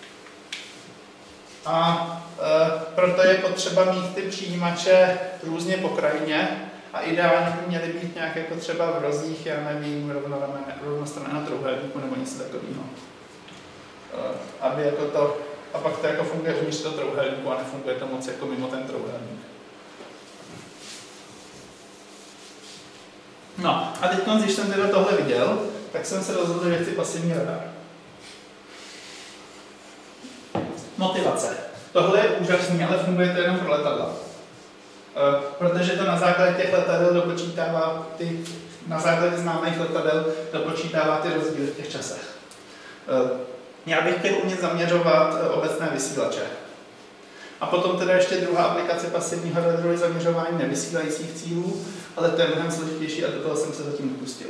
A e, proto je potřeba mít ty přijímače různě po krajině a ideálně by měly být nějak jako třeba v rozích, já nevím, rovnostranného trojúhelníku nebo něco takového. Aby jako to, a pak to jako funguje uvnitř toho trojúhelníku a nefunguje to moc jako mimo ten trojúhelník. No a teď, když jsem teda tohle viděl, tak jsem se rozhodl, že chci pasivní radar. Motivace. Tohle je úžasný, ale funguje to jenom pro letadla. Protože to na základě těch letadel dopočítává ty, na základě známých letadel dopočítává ty rozdíly v těch časech. Já bych chtěl umět zaměřovat obecné vysílače. A potom teda ještě druhá aplikace pasivního radaru je zaměřování nevysílajících cílů, ale to je mnohem složitější a do toho jsem se zatím nepustil.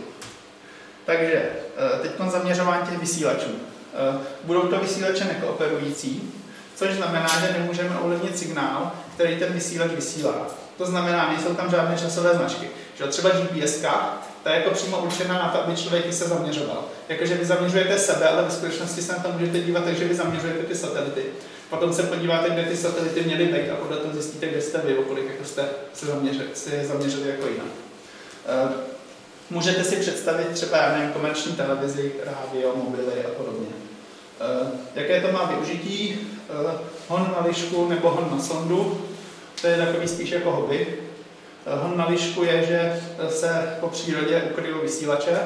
Takže teď zaměřování těch vysílačů. Budou to vysílače nekooperující, což znamená, že nemůžeme ovlivnit signál, který ten vysílač vysílá. To znamená, nejsou tam žádné časové značky. Že třeba G P S ka, ta je jako přímo určená na to, aby člověk se zaměřoval. Jakože vy zaměřujete sebe, ale v skutečnosti se na to můžete dívat, takže vy zaměřujete ty satelity. Potom se podíváte, kde ty satelity měly být a podle toho zjistíte, kde jste vy, o kolik jako jste se zaměřili, si zaměřili jako jinak. Uh, můžete si představit třeba, já nevím, komerční televizi, rádio, mobily a podobně. Uh, jaké to má využití? Uh, hon na lišku nebo hon na sondu, to je takový spíš jako hobby. Uh, hon na lišku je, že se po přírodě ukryjou vysílače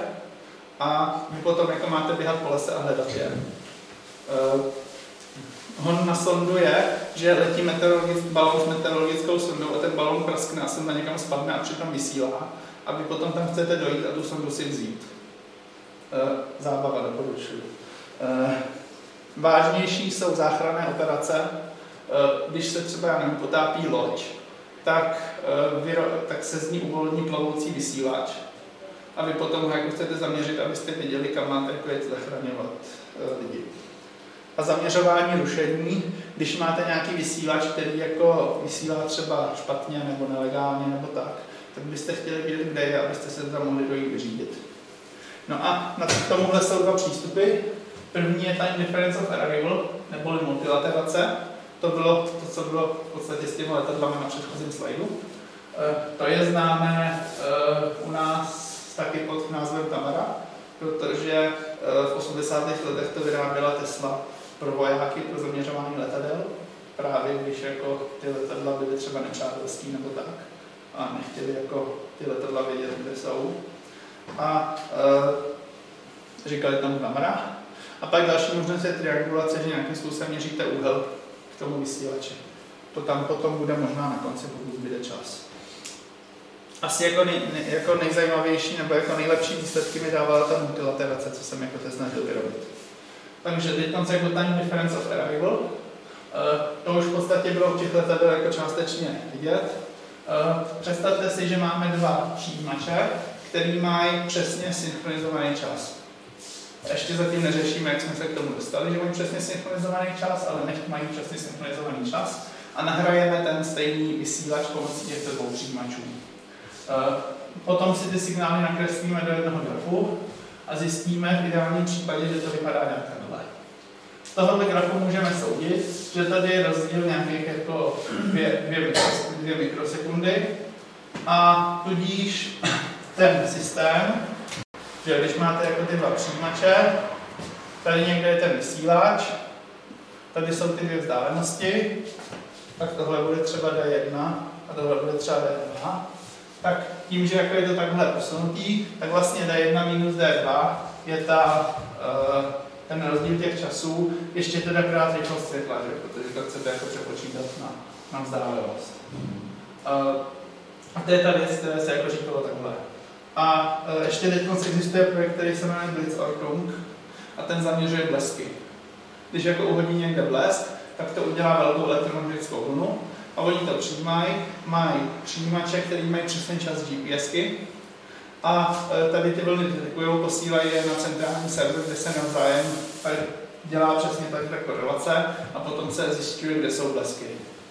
a vy potom jako máte běhat po lese a hledat je. Uh, hon na sondu je, že letí balón s meteorologickou sondou a ten balón praskne a sonda někam spadne a přitom vysílá a vy potom tam chcete dojít a tu sondu si vzít. Uh, zábava, doporučuji. Uh, Vážnější jsou záchranné operace. Když se třeba, já nevím, potápí loď, tak, tak se z ní uvolní plovoucí vysílač a vy potom ho jako chcete zaměřit, abyste věděli, kam máte jako jet zachraňovat lidi. A zaměřování rušení, když máte nějaký vysílač, který jako vysílá třeba špatně nebo nelegálně nebo tak, tak byste chtěli vědět, kde je, abyste se tam mohli dojít vyřídit. No a na tomuhle jsou dva přístupy. První je time difference of arrival, neboli multilaterace. To bylo to, co bylo v podstatě s těmi letadlami na předchozím slajdu. To je známé u nás taky pod názvem Tamara, protože v osmdesátých letech to vyráběla Tesla pro vojáky pro zaměřování letadel. Právě když jako ty letadla byly třeba nepřátelský nebo tak a nechtěli jako ty letadla vědět, kde jsou. A e, říkali tomu Tamara. A pak další možnost je triangulace, že nějakým způsobem měříte úhel k tomu vysílači. To tam potom bude možná na konci, pokud zbyde čas. Asi jako, nej, ne, jako nejzajímavější nebo jako nejlepší výsledky mi dávala ta multilaterace, co jsem jako te snažil vyrobit. Takže teď konce jako time difference of arrival. Uh, to už v podstatě bylo v těch letadel jako částečně vidět. Uh, představte si, že máme dva přijímače, který mají přesně synchronizovaný čas. Ještě zatím neřešíme, jak jsme se k tomu dostali, že mají přesně synchronizovaný čas, ale nech mají přesně synchronizovaný čas a nahrajeme ten stejný vysílač pomocí těchto dvou přijímačů. Potom si ty signály nakreslíme do jednoho grafu a zjistíme v ideálním případě, že to vypadá nějak takhle. Z tohoto grafu můžeme soudit, že tady je rozdíl nějakých jako dvě, dvě, mikrosekundy, dvě mikrosekundy a tudíž ten systém, že když máte jako ty dva přijímače, tady někde je ten vysílač, tady jsou ty dvě vzdálenosti, tak tohle bude třeba D jedna a tohle bude třeba D dva, tak tím, že jako je to takhle posunutý, tak vlastně D jedna minus D dva je ta, uh, ten rozdíl těch časů, ještě teda krát rychlost světla, že? Protože to chcete jako přepočítat na, na vzdálenost. Uh, a to je ta věc, které se jako říkalo takhle. A uh, ještě teď existuje projekt, který se jmenuje Blitzortung a ten zaměřuje blesky. Když jako uhodí někde blesk, tak to udělá velkou elektromagnetickou vlnu a oni to přijímají, mají přijímače, který mají přesný čas GPSky a uh, tady ty vlny detekují, posílají je na centrální server, kde se navzájem dělá přesně takhle korelace a potom se zjišťuje, kde jsou blesky.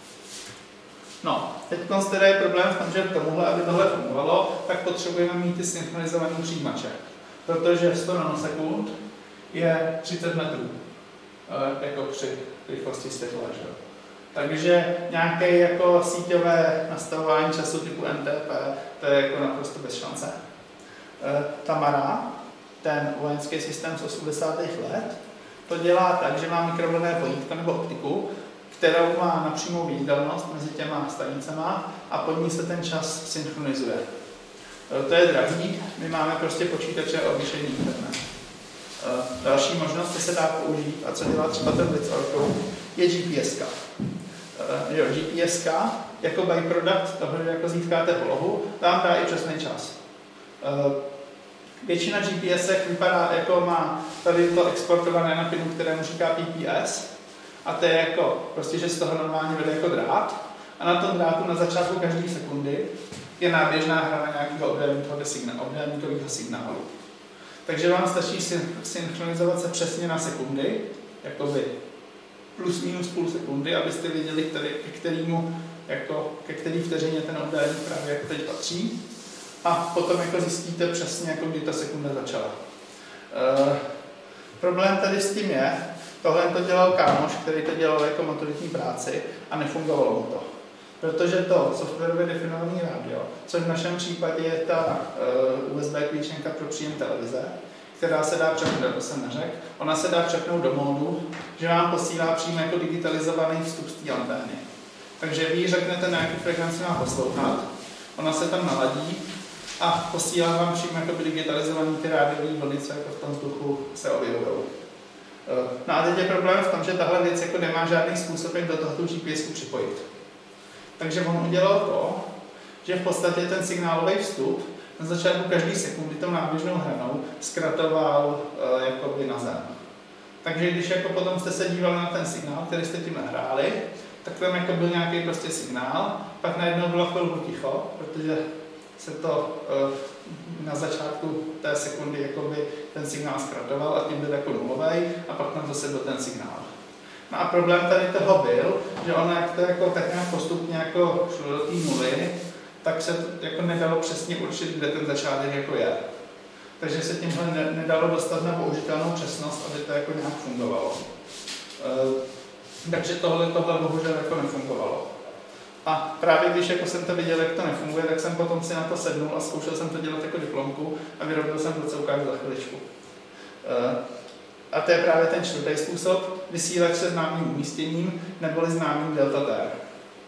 No, teď teda je problém v tom, že k tomuhle, aby tohle fungovalo, tak potřebujeme mít ty synchronizované přijímače. Protože sto nanosekund je třicet metrů, jako při rychlosti světla. Že? Takže nějaké jako síťové nastavování času typu N T P, to je jako naprosto bez šance. Tamara, ten vojenský systém z osmdesátých let, to dělá tak, že má mikrovlnné pojítko nebo optiku, kterou má napřímou viditelnost mezi těma stanicema a pod ní se ten čas synchronizuje. To je drahý, my máme prostě počítače a obyčejný internet. Další možnost, co se dá použít a co dělá třeba ten Blitzortung, je GPSka. Uh, jo, G P S ka jako byproduct toho, že jako získáte polohu, vám dá i přesný čas. Uh, většina G P S ek vypadá jako má tady to exportované na pinu, kterému říká P P S. A to je jako, prostě, že z toho normálně vede jako drát. A na tom drátu na začátku každé sekundy je náběžná hra na nějakého obdélníkového signálu. Takže vám stačí synchronizovat se přesně na sekundy, jakoby plus minus půl sekundy, abyste věděli, který, ke kterému, jako, ke který vteřině ten obdélník právě jako teď patří. A potom jako zjistíte přesně, jako kdy ta sekunda začala. Uh, problém tady s tím je, tohle to dělal kámoš, který to dělal jako maturitní práci a nefungovalo mu to. Protože to softwarově definované rádio, což v našem případě je ta uh, U S B klíčenka pro příjem televize, která se dá přepnout, to jsem neřekl, ona se dá přepnout do módu, že vám posílá přímo jako digitalizovaný vstup z té antény. Takže vy řeknete, na jaký frekvenci má poslouchat, ona se tam naladí a posílá vám přímo jako digitalizovaný ty rádiové vlny, co jako v tom vzduchu se objevují. No a teď je problém v tom, že tahle věc jako nemá žádný způsob, jak do tohoto G P S ku připojit. Takže on udělal to, že v podstatě ten signálový vstup na začátku každé sekundy tou náběžnou hranou zkratoval uh, jakoby na zem. Takže když jako potom jste se dívali na ten signál, který jste tím nahráli, tak tam jako byl nějaký prostě signál, pak najednou bylo chvilku ticho, protože se to uh, na začátku té sekundy jakoby ten signál zkratoval a tím byl jako nulový a pak tam zase byl ten signál. No a problém tady toho byl, že ono jak to jako tak nějak postupně jako šlo do té nuly, tak se to jako nedalo přesně určit, kde ten začátek jako je. Takže se tímhle ne, nedalo dostat na použitelnou přesnost, aby to jako nějak fungovalo. E, takže tohle, tohle bohužel jako nefungovalo. A právě když jako jsem to viděl, jak to nefunguje, tak jsem potom si na to sednul a zkoušel jsem to dělat jako diplomku a vyrobil jsem to, co ukážu za chviličku. E, a to je právě ten čtvrtý způsob, vysílač se známým umístěním neboli známým delta T. E,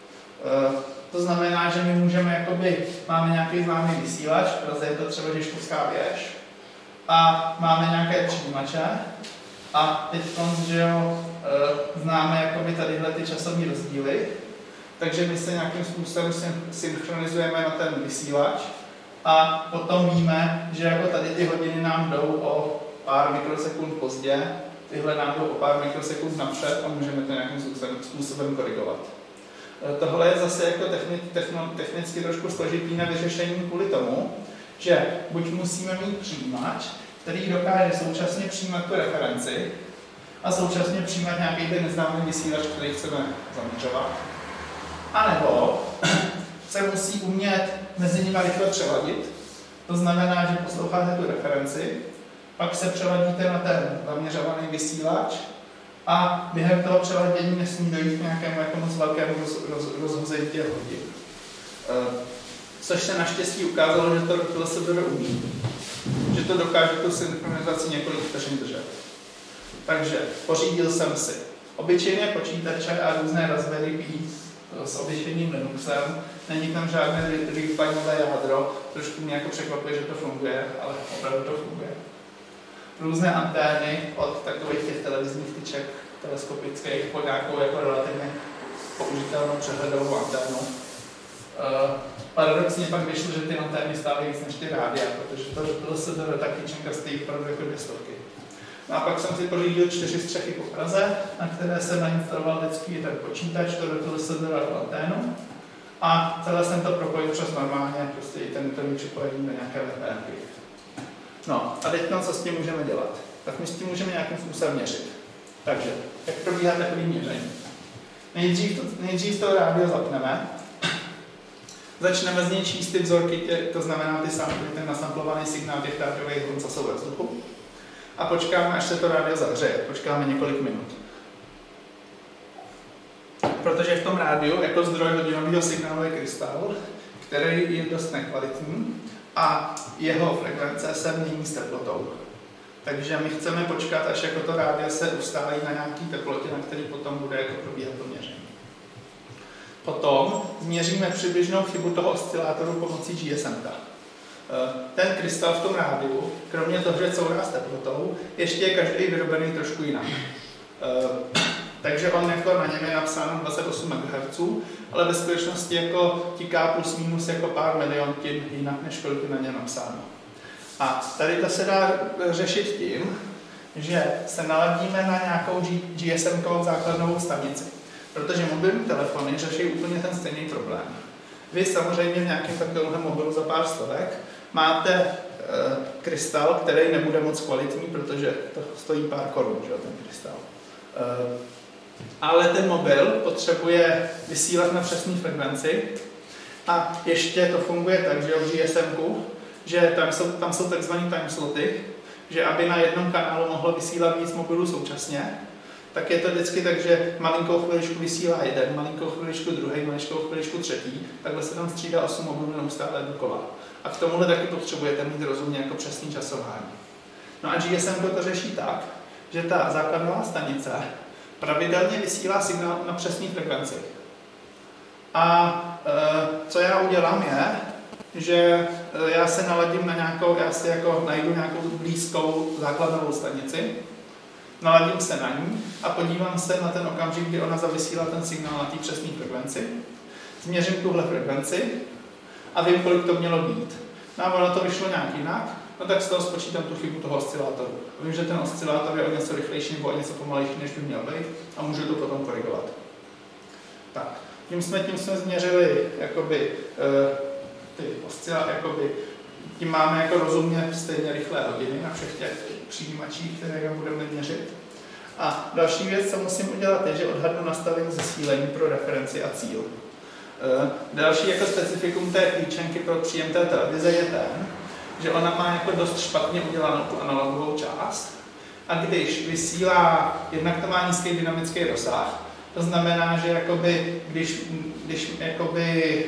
to znamená, že my můžeme, jakoby, máme nějaký známý vysílač, v Praze je to třeba Žižkovská věž, a máme nějaké přijímače a teď že jo, e, známe jakoby tadyhle ty časové rozdíly, takže my se nějakým způsobem synchronizujeme na ten vysílač a potom víme, že jako tady ty hodiny nám jdou o pár mikrosekund pozdě, tyhle nám jdou o pár mikrosekund napřed a můžeme to nějakým způsobem, způsobem korigovat. Tohle je zase jako techni, techno, technicky trošku složitý na vyřešení kvůli tomu, že buď musíme mít přijímač, který dokáže současně přijímat tu referenci a současně přijímat nějaký ten neznámý vysílač, který chceme zaměřovat, anebo se musí umět mezi nimi rychle přeladit. To znamená, že posloucháte tu referenci, pak se přeladíte na ten zaměřovaný vysílač a během toho přeladění nesmí dojít k nějakému jako moc velkému roz, roz, rozhození těch hodin. E, což se naštěstí ukázalo, že to L S D R umí. Že to dokáže tu synchronizaci několik vteřin držet. Takže pořídil jsem si obyčejné počítače a různé Raspberry Pi s obyčejným Linuxem. Není tam žádné riggbaňové jádro, trošku mě jako překvapuje, že to funguje, ale opravdu to funguje. Různé antény od takových těch televizních tyček teleskopických po nějakou jako relativně použitelnou přehledovou anténu. Uh, paradoxně pak vyšlo, že ty antény stály víc než ty rádia, protože to L S D R ta tyčenka stojí opravdu jako dvě stovky. No a pak jsem si pořídil čtyři střechy po Praze, na které jsem nainstaloval vždycky ten počítač, to do L S D R a anténu. A celé jsem to propojil přes normálně, prostě i ten internet připojení do nějaké V P N ky. No a teď co s tím můžeme dělat? Tak my s tím můžeme nějakým způsobem měřit. Takže, jak probíhá takový měření? Nejdřív to, nejdřív to rádio zapneme, začneme z něj číst ty vzorky, tě, to znamená ty samply, ten nasamplovaný signál těch rádiových vln, co jsou ve vzduchu. A počkáme, až se to rádio zahřeje. Počkáme několik minut. Protože v tom rádiu jako zdroj hodinového signálu je krystal, který je dost nekvalitní a jeho frekvence se mění s teplotou. Takže my chceme počkat, až jako to rádio se ustálí na nějaké teplotě, na který potom bude jako probíhat to měření. Potom změříme přibližnou chybu toho oscilátoru pomocí G S M ka. Ten krystal v tom rádiu, kromě toho, že courá s teplotou, ještě je každý vyrobený trošku jinak. Takže on jako na něm je napsáno dvacet osm megahertzů, ale ve skutečnosti jako tiká plus minus jako pár miliontin jinak, než kolik je na něm napsáno. A tady to se dá řešit tím, že se naladíme na nějakou G S M-kovou základnovou stanici. Protože mobilní telefony řeší úplně ten stejný problém. Vy samozřejmě v nějakém takovémhle mobilu za pár stovek máte e, krystal, který nebude moc kvalitní, protože to stojí pár korun, že, ten krystal. E, ale ten mobil potřebuje vysílat na přesné frekvenci a ještě to funguje tak, že v G S M-ku, že tam jsou, tam jsou takzvané timesloty, že aby na jednom kanálu mohlo vysílat víc mobilů současně, tak je to vždycky tak, že malinkou chviličku vysílá jeden, malinkou chviličku druhý, malinkou chviličku třetí, takhle se tam střídá osm mobilů neustále dokola. A k tomuhle taky potřebujete mít rozumně jako přesný časování. No a G S M to řeší tak, že ta základnová stanice pravidelně vysílá signál na přesné frekvenci. A e, co já udělám je, že e, já se naladím na nějakou, já si jako najdu nějakou blízkou základnovou stanici, naladím se na ní a podívám se na ten okamžik, kdy ona zavysílá ten signál na té přesné frekvenci. Změřím tuhle frekvenci a vím, kolik to mělo být. No a ono to vyšlo nějak jinak, no tak z toho spočítám tu chybu toho oscilátoru. Vím, že ten oscilátor je o něco rychlejší nebo o něco pomalejší, než by měl být a můžu to potom korigovat. Tak, tím jsme, tím jsme změřili jakoby, e, ty oscilátory, jakoby, tím máme jako rozumně stejně rychlé hodiny na všech těch přijímačích, které budeme měřit. A další věc, co musím udělat, je, že odhadnu nastavení zesílení pro referenci a cíl. E, další jako specifikum té klíčenky pro příjem té televize je ten, že ona má jako dost špatně udělanou tu analogovou část. A když vysílá, jednak to má nízký dynamický rozsah, to znamená, že jakoby, když, když jakoby,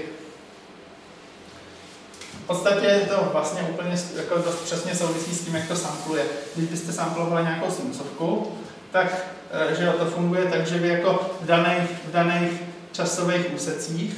v podstatě je to vlastně úplně jako dost přesně souvisí s tím, jak to sampluje. Když byste samplovali nějakou sinusovku, tak že to funguje tak, že vy jako v daných, v daných časových úsecích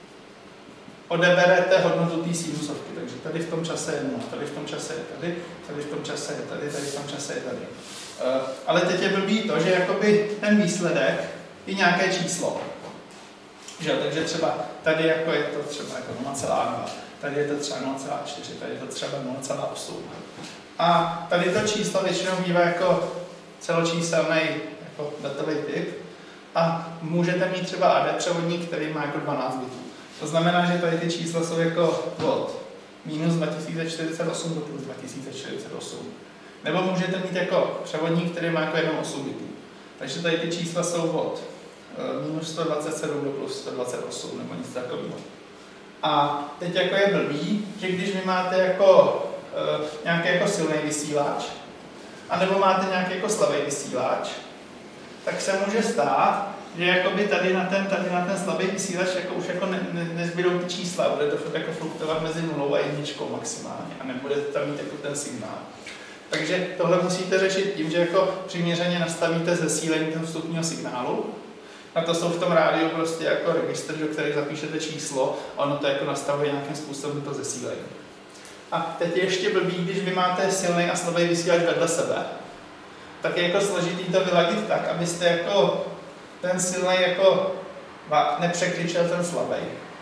odeberete hodnotu té sinusovky. Takže tady v tom čase je nula, tady v tom čase je tady, tady v tom čase je tady, tady v tom čase je tady. Ale teď je blbý to, že jakoby ten výsledek je nějaké číslo. Že? Takže třeba tady jako je to třeba jako nula celá dva. Tady je to třeba nula celá čtyři, tady je to třeba nula celá osm. A tady to číslo většinou bývá jako celočíselný jako datový typ a můžete mít třeba A D převodník, který má jako dvanáct bitů. To znamená, že tady ty čísla jsou jako od minus dva tisíce čtyřicet osm do plus dva tisíce čtyřicet osm. Nebo můžete mít jako převodník, který má jako jenom osm bitů. Takže tady ty čísla jsou od minus sto dvacet sedm do plus sto dvacet osm nebo nic takového. A teď jako je blbý, že když vy máte jako e, nějaký jako silný vysílač, anebo máte nějaký jako slabý vysílač, tak se může stát, že jakoby tady na ten, tady na ten slabý vysílač jako už jako ne, ne, nezbydou ty čísla, bude to jako fluktovat mezi nulou a jedničkou maximálně a nebude tam mít jako ten signál. Takže tohle musíte řešit tím, že jako přiměřeně nastavíte zesílení toho vstupního signálu. A to jsou v tom rádiu prostě jako registr, do kterých zapíšete číslo a ono to jako nastavuje nějakým způsobem to zesílení. A teď je ještě blbý, když vy máte silný a slabý vysílač vedle sebe, tak je jako složitý to vyladit tak, abyste jako ten silný jako nepřekřičel ten slabý.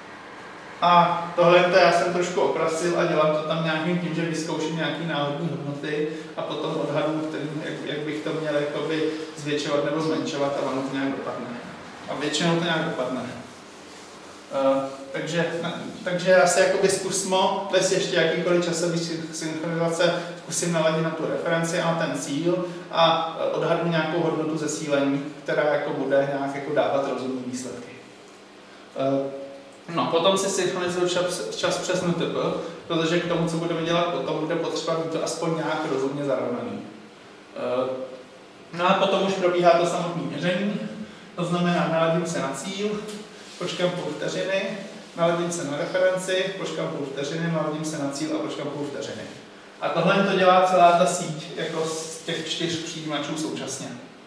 A tohle to já jsem trošku okrasil a dělám to tam nějakým tím, že vyzkouším nějaký náhodní hodnoty a potom odhadnu, jak, jak bych to měl jakoby zvětšovat nebo zmenšovat a ono to nějak dopadne. A většinou to nějak dopadne. Uh, takže, takže já se jakoby zkusmo, bez ještě jakýkoliv časový synchronizace, zkusím naladit na tu referenci a na ten cíl a odhadnu nějakou hodnotu zesílení, která jako bude nějak jako dávat rozumné výsledky. Uh, no, potom si synchronizuju čas, čas přes N T P, protože k tomu, co budeme dělat potom, bude potřeba mít to aspoň nějak rozumně zarovnaný. Uh, no a potom už probíhá to samotné měření. To znamená, naladím se na cíl, počkám půl vteřiny, naladím se na referenci, počkám půl vteřiny, naladím se na cíl a počkám půl vteřiny. A tohle to dělá celá ta síť jako z těch čtyř přijímačů současně.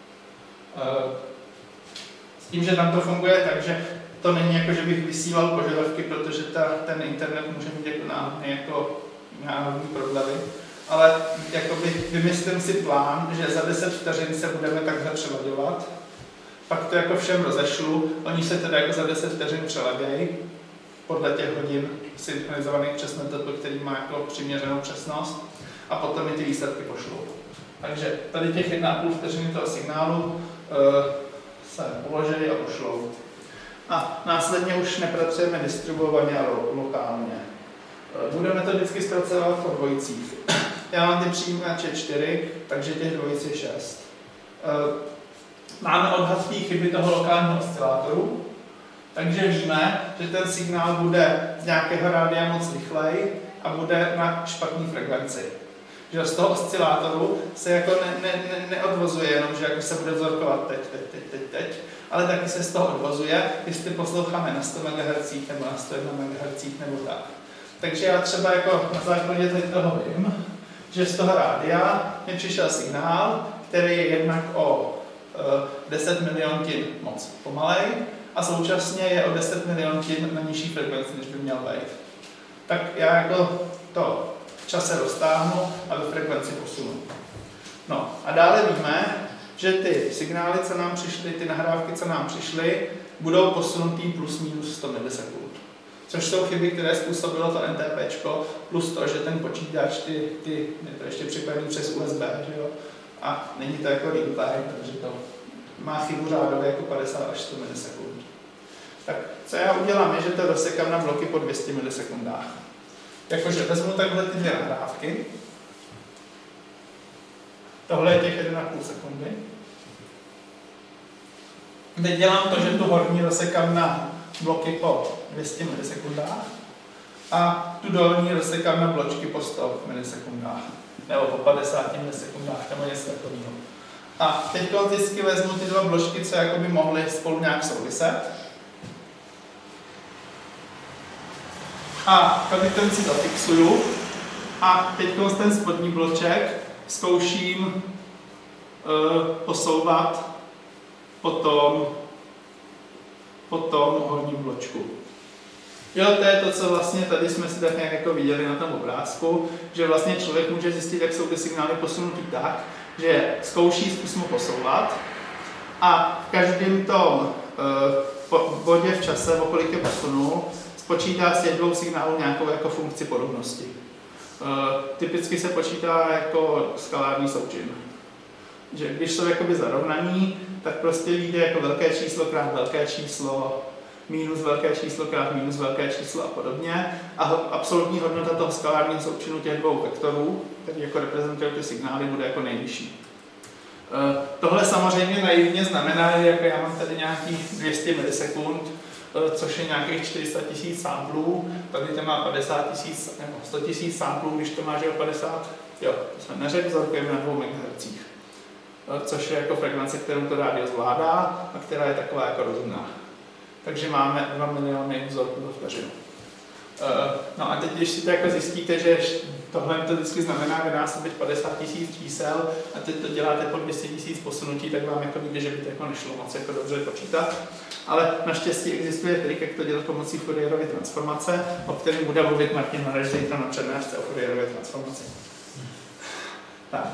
S tím, že tam to funguje tak, že to není jako, že bych vysílal požadavky, protože ta, ten internet může mít jako náhodný jako náhodný problémy, ale jakoby vymyslím si plán, že za deset vteřin se budeme takhle převaděvat. pak to jako všem rozešlu, oni se teda jako za deset vteřin přelevějí, podle těch hodin synchronizovaných přes network, který má jako přiměřenou přesnost, a potom mi ty výsledky pošlou. Takže tady těch jedna a půl vteřiny toho signálu e, se uloží a pošlou. A následně už nepracujeme distribuovaně a lo, lokálně. E, budeme to vždycky zpracovat po dvojicích. Já mám ty přijímače čtyři, takže těch dvojic je šest. E, máme odhad té chyby toho lokálního oscilátoru, takže víme, že ten signál bude z nějakého rádia moc rychlej a bude na špatné frekvenci. Že z toho oscilátoru se jako ne, ne, ne, neodvozuje jenom, že jako se bude vzorkovat teď, teď, teď, teď, teď, ale taky se z toho odvozuje, jestli posloucháme na sto megahertzů nebo na sto jedna megahertzů nebo tak. Takže já třeba jako na základě tady toho vím, že z toho rádia mi přišel signál, který je jednak o e, deset miliontin moc pomalej a současně je o deset miliontin na nižší frekvenci, než by měl být. Tak já jako to v čase roztáhnu a ve frekvenci posunu. No a dále víme, že ty signály, co nám přišly, ty nahrávky, co nám přišly, budou posunutý plus minus sto milisekund. Což jsou chyby, které způsobilo to NTPčko, plus to, že ten počítač ty, ty je to ještě připojený přes U S B, že jo? A není to jako real time, takže to má chybu řádově jako padesát až sto milisekund. Tak co já udělám, je, že to rozsekám na bloky po dvě stě milisekundách. Jakože vezmu takhle ty dvě nahrávky. Tohle je těch jedna a půl sekundy. Teď dělám to, že tu horní rozsekám na bloky po dvě stě milisekundách a tu dolní rozsekám na bločky po sto milisekundách. Nebo po padesát milisekundách, nebo něco takového. A teď vždycky vezmu ty dva bločky, co jako by mohly spolu nějak souviset. A tady ten si zafixuju. A teď ten spodní bloček zkouším uh, posouvat po tom, po tom horním bločku. Jo, to je to, co vlastně tady jsme si tak nějak jako viděli na tom obrázku, že vlastně člověk může zjistit, jak jsou ty signály posunutý tak, že zkouší zkusmu posouvat a v každém tom uh, bodě v čase, o kolik je posunul, spočítá z těch dvou signálů nějakou jako funkci podobnosti. Uh, typicky se počítá jako skalární součin. Že když jsou jakoby zarovnaní, tak prostě vyjde jako velké číslo krát velké číslo, minus velké číslo krát minus velké číslo a podobně. A absolutní hodnota toho skalárního součinu těch dvou vektorů, který jako reprezentují ty signály, bude jako nejvyšší. Uh, tohle samozřejmě naivně znamená, že jako já mám tady nějakých dvě stě milisekund, což je nějakých čtyři sta tisíc samplů, tady to má padesát tisíc nebo sto tisíc samplů, když to má že o padesát, jo, to jsme neřekli, vzorkujeme na dvou megahertzích, což je jako frekvence, kterou to rádio zvládá a která je taková jako rozumná. Takže máme dva miliony vzorků za vteřinu. No a teď, když si to jako zjistíte, že tohle to vždycky znamená, že dá se být padesát tisíc čísel a teď to děláte po dvě stě tisíc posunutí, tak vám jako vidíte, že by to jako nešlo moc jako dobře počítat. Ale naštěstí existuje trik, jak to dělat pomocí Fourierové transformace, o kterém bude mluvit Martin Mareš zítra na přednášce o Fourierové transformaci. Tak.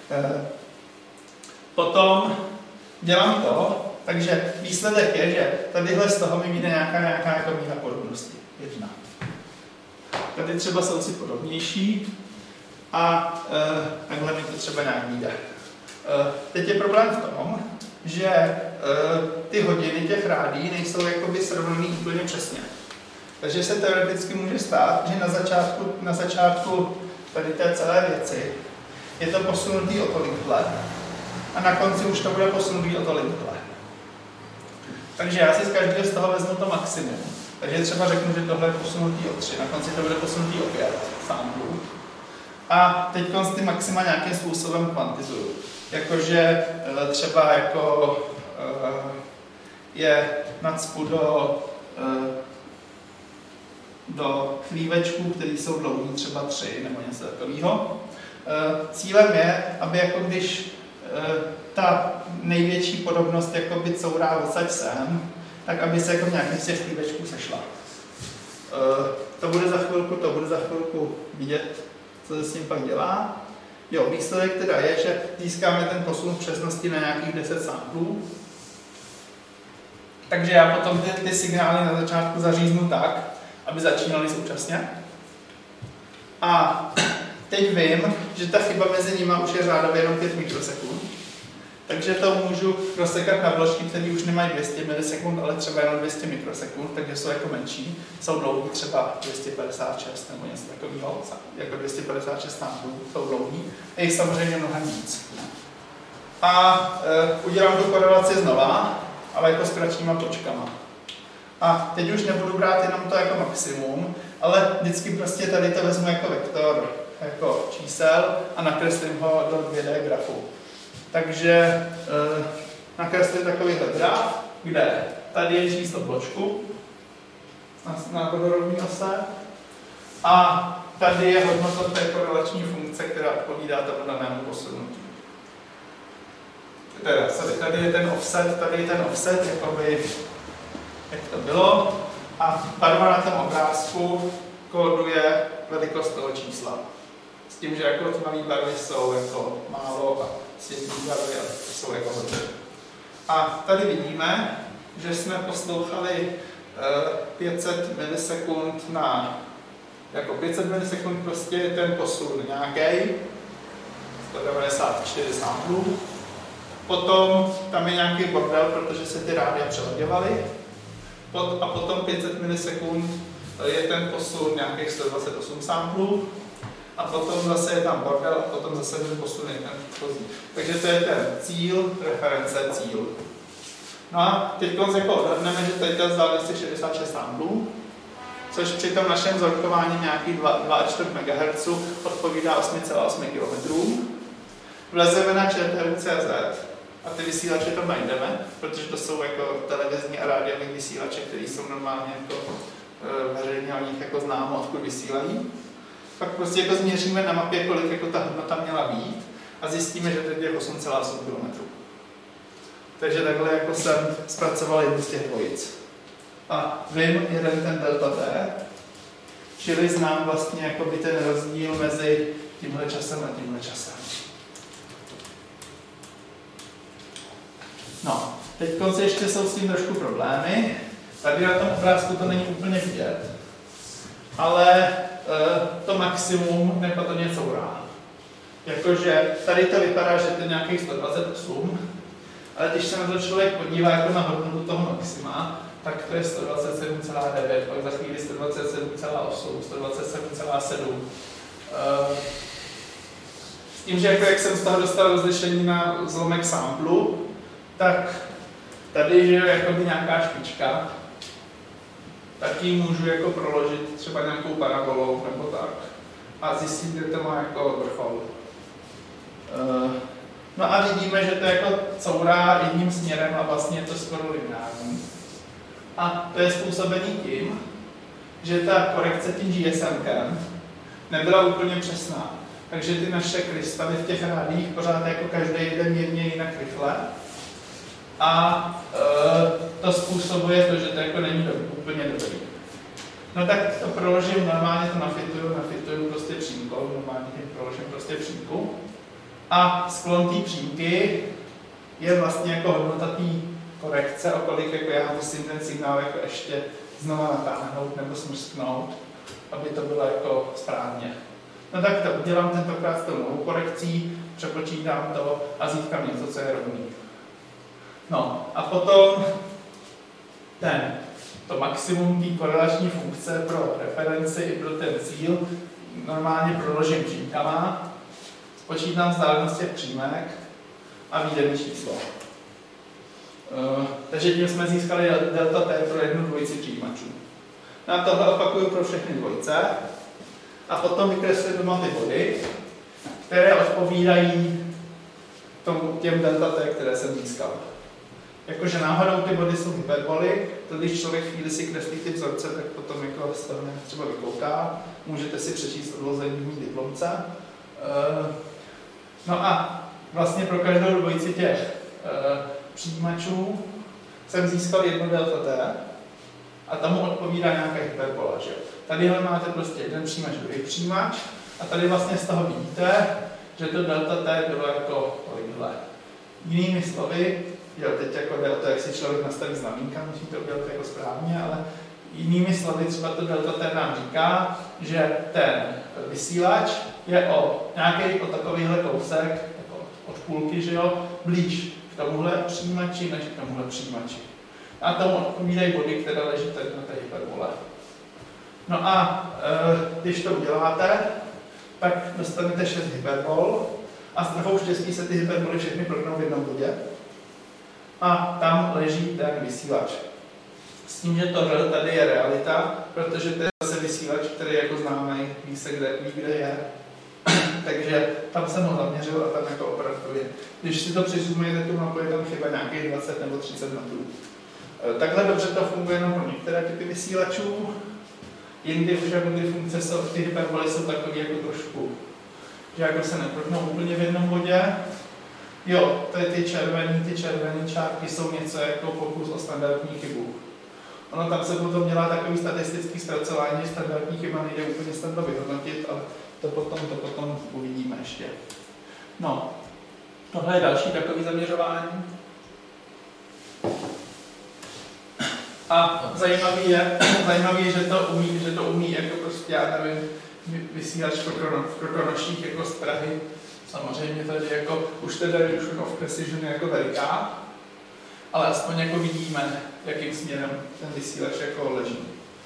Potom dělám to, takže výsledek je, že tadyhle z toho mi vyjde nějaká, nějaká jako míra podobnosti. Jedna. Tady třeba jsou si podobnější a e, takhle mi to třeba nějak vyjde. E, teď je problém v tom, že e, ty hodiny těch rádií nejsou jakoby srovnaný úplně přesně. Takže se teoreticky může stát, že na začátku, na začátku tady té celé věci je to posunutý o tolikhle a na konci už to bude posunutý o tolikhle. Takže já si z každého z toho vezmu to maximum. Takže třeba řeknu, že tohle je posunutý o tři, na konci to bude posunutý o pět samplů. A teď ty maxima nějakým způsobem kvantizuju. Jakože třeba jako je nacpu do, do chlívečků, které jsou dlouhý třeba tři nebo něco takového. Cílem je, aby jako když ta největší podobnost jakoby courá odsaď sem, tak aby se jako nějaký z těch chlívečků sešla. To bude za chvilku, to bude za chvilku vidět, co se s tím pak dělá. Jo, výsledek teda je, že získáme ten posun v přesnosti na nějakých deset samplů. Takže já potom ty, ty signály na začátku zaříznu tak, aby začínaly současně. A teď vím, že ta chyba mezi nimi už je řádově jenom pět mikrosekund. Takže to můžu rozsekat na vložky, které už nemají dvě stě milisekund, ale třeba jenom dvě stě mikrosekund, takže jsou jako menší. Jsou dlouhý třeba dvě stě padesát šest nebo něco takového, jako dvě stě padesát šest samplů, jsou dlouhý. Je jich samozřejmě mnohem víc. A e, udělám tu korelaci znova, ale jako s kratšíma počkama. A teď už nebudu brát jenom to jako maximum, ale vždycky prostě tady to vezmu jako vektor, jako čísel a nakreslím ho do dvě dé grafu. Takže e, nakreslím takovýhle graf, kde tady je číslo bločku na, na vodorovné ose a tady je hodnota té korelační funkce, která odpovídá tomu danému posunutí. Teda, tady je ten offset, tady je ten offset, jakoby, jak to bylo, a barva na tom obrázku kóduje velikost toho čísla. S tím, že jako tmavé barvy jsou jako málo a světlé barvy jsou jako hodně. A tady vidíme, že jsme poslouchali pět set milisekund na, jako pět set milisekund prostě je ten posun nějaký, sto devadesát čtyři samplů. Potom tam je nějaký bordel, protože se ty rádia přeladěvaly. A potom pět set milisekund je ten posun nějakých sto dvacet osm samplů. A potom zase je tam bordel a potom zase ten posun je ten předchozí. Takže to je ten cíl, reference, cíl. No a teď jako odhadneme, že tady ta vzdálenost je šedesát šest samplů, což při tom našem vzorkování nějakých dva a čtvrt megahertzu odpovídá osm celá osm kilometrů. Vlezeme na Č T U tečka cé zet a ty vysílače tam najdeme, protože to jsou jako televizní a rádiové vysílače, které jsou normálně jako veřejně o nich jako známo, odkud vysílají. Pak prostě jako změříme na mapě, kolik jako ta hodnota měla být a zjistíme, že teď je osm celá osm kilometrů. Takže takhle jako jsem zpracoval jednu z těch dvojic. A vím jeden ten delta T, čili znám vlastně jakoby ten rozdíl mezi tímhle časem a tímhle časem. No, teď ještě jsou s tím trošku problémy. Tady na tom obrázku to není úplně vidět, ale e, to maximum nepatrně courá. Jakože tady to vypadá, že to je nějakých sto dvacet osm, ale když se na to člověk podívá jako na hodnotu toho maxima, tak to je sto dvacet sedm celá devět, pak za chvíli sto dvacet sedm celá osm, sto dvacet sedm celá sedm. E, s tím, že jako jak jsem z toho dostal rozlišení na zlomek samplu, tak tady je jakoby nějaká špička, tak ji můžu jako proložit třeba nějakou parabolou nebo tak a zjistit, kde to má jako vrchol. Uh, no a vidíme, že to jako courá jedním směrem a vlastně je to skoro lineární. A to je způsobený tím, že ta korekce tím G S M kem nebyla úplně přesná. Takže ty naše krystaly v těch rádiích pořád jako každý jeden mírně jinak rychle. A e, to způsobuje to, že to jako není dobrý, úplně dobrý. No tak to proložím, normálně to nafituju, nafituju prostě přímkou, normálně tím proložím prostě přímku. A sklon té přímky je vlastně jako hodnota té korekce, o kolik jako já musím ten signál jako ještě znova natáhnout nebo smrsknout, aby to bylo jako správně. No tak to udělám tentokrát s tou novou korekcí, přepočítám to a získám něco, co je rovný. No a potom ten, to maximum té korelační funkce pro referenci i pro ten cíl normálně proložím přímkama, spočítám vzdálenost těch přímek a vyjde mi číslo. Uh, takže tím jsme získali delta T pro jednu dvojici přijímačů. No a tohle opakuju pro všechny dvojice a potom vykreslím doma ty body, které odpovídají tomu, těm delta T, které jsem získal. Jakože náhodou ty body jsou hyperboly, to když člověk chvíli si kreslí ty vzorce, tak potom jako z toho třeba vykouká. Můžete si přečíst odvození v mý diplomce. Uh, no a vlastně pro každou dvojici těch uh, přijímačů jsem získal jedno delta T a tomu odpovídá nějaká hyperbola. Že? Tadyhle máte prostě jeden přijímač, druhý přijímač a tady vlastně z toho vidíte, že to delta T bylo jako tolikhle. Jinými slovy, jo, teď jako jde o to, jak si člověk nastaví znamínka, musí to udělat jako správně, ale jinými slovy třeba to delta T nám říká, že ten vysílač je o nějaký o takovýhle kousek, jako od půlky, že jo, blíž k tomuhle přijímači než k tomuhle přijímači. A tomu odpovídají body, které leží tady na té hyperbole. No a e, když to uděláte, tak dostanete šest hyperbol a s trochou štěstí se ty hyperboly všechny protnou v jednom bodě. A tam leží ten vysílač. S tím, že tohle tady je realita, protože to je zase vysílač, který je jako známý, ví se, kde, ví, kde je. Takže tam jsem ho zaměřil a tam jako opravdu je. Když si to přizumujete, tu mapu, je tam chyba nějakých dvacet nebo třicet metrů. Takhle dobře to funguje jenom pro některé typy vysílačů. Jindy už jako ty funkce jsou, ty hyperboly jsou takový jako trošku, že jako se neprotnou úplně v jednom bodě. Jo, to je ty červený, ty červené čárky jsou něco jako pokus o standardní chybu. Ono tam se potom dělá takový statistický zpracování, že standardní chyba nejde úplně snadno vyhodnotit, ale to potom, to potom uvidíme ještě. No, tohle je další takový zaměřování. A zajímavý je, zajímavý je, že to umí, že to umí jako prostě, já nevím, vysílač v krokronoštích jako z Prahy. Samozřejmě tady jako, už teda Reduction of Precision je jako veliká, ale aspoň jako vidíme, jakým směrem ten vysílač jako leží.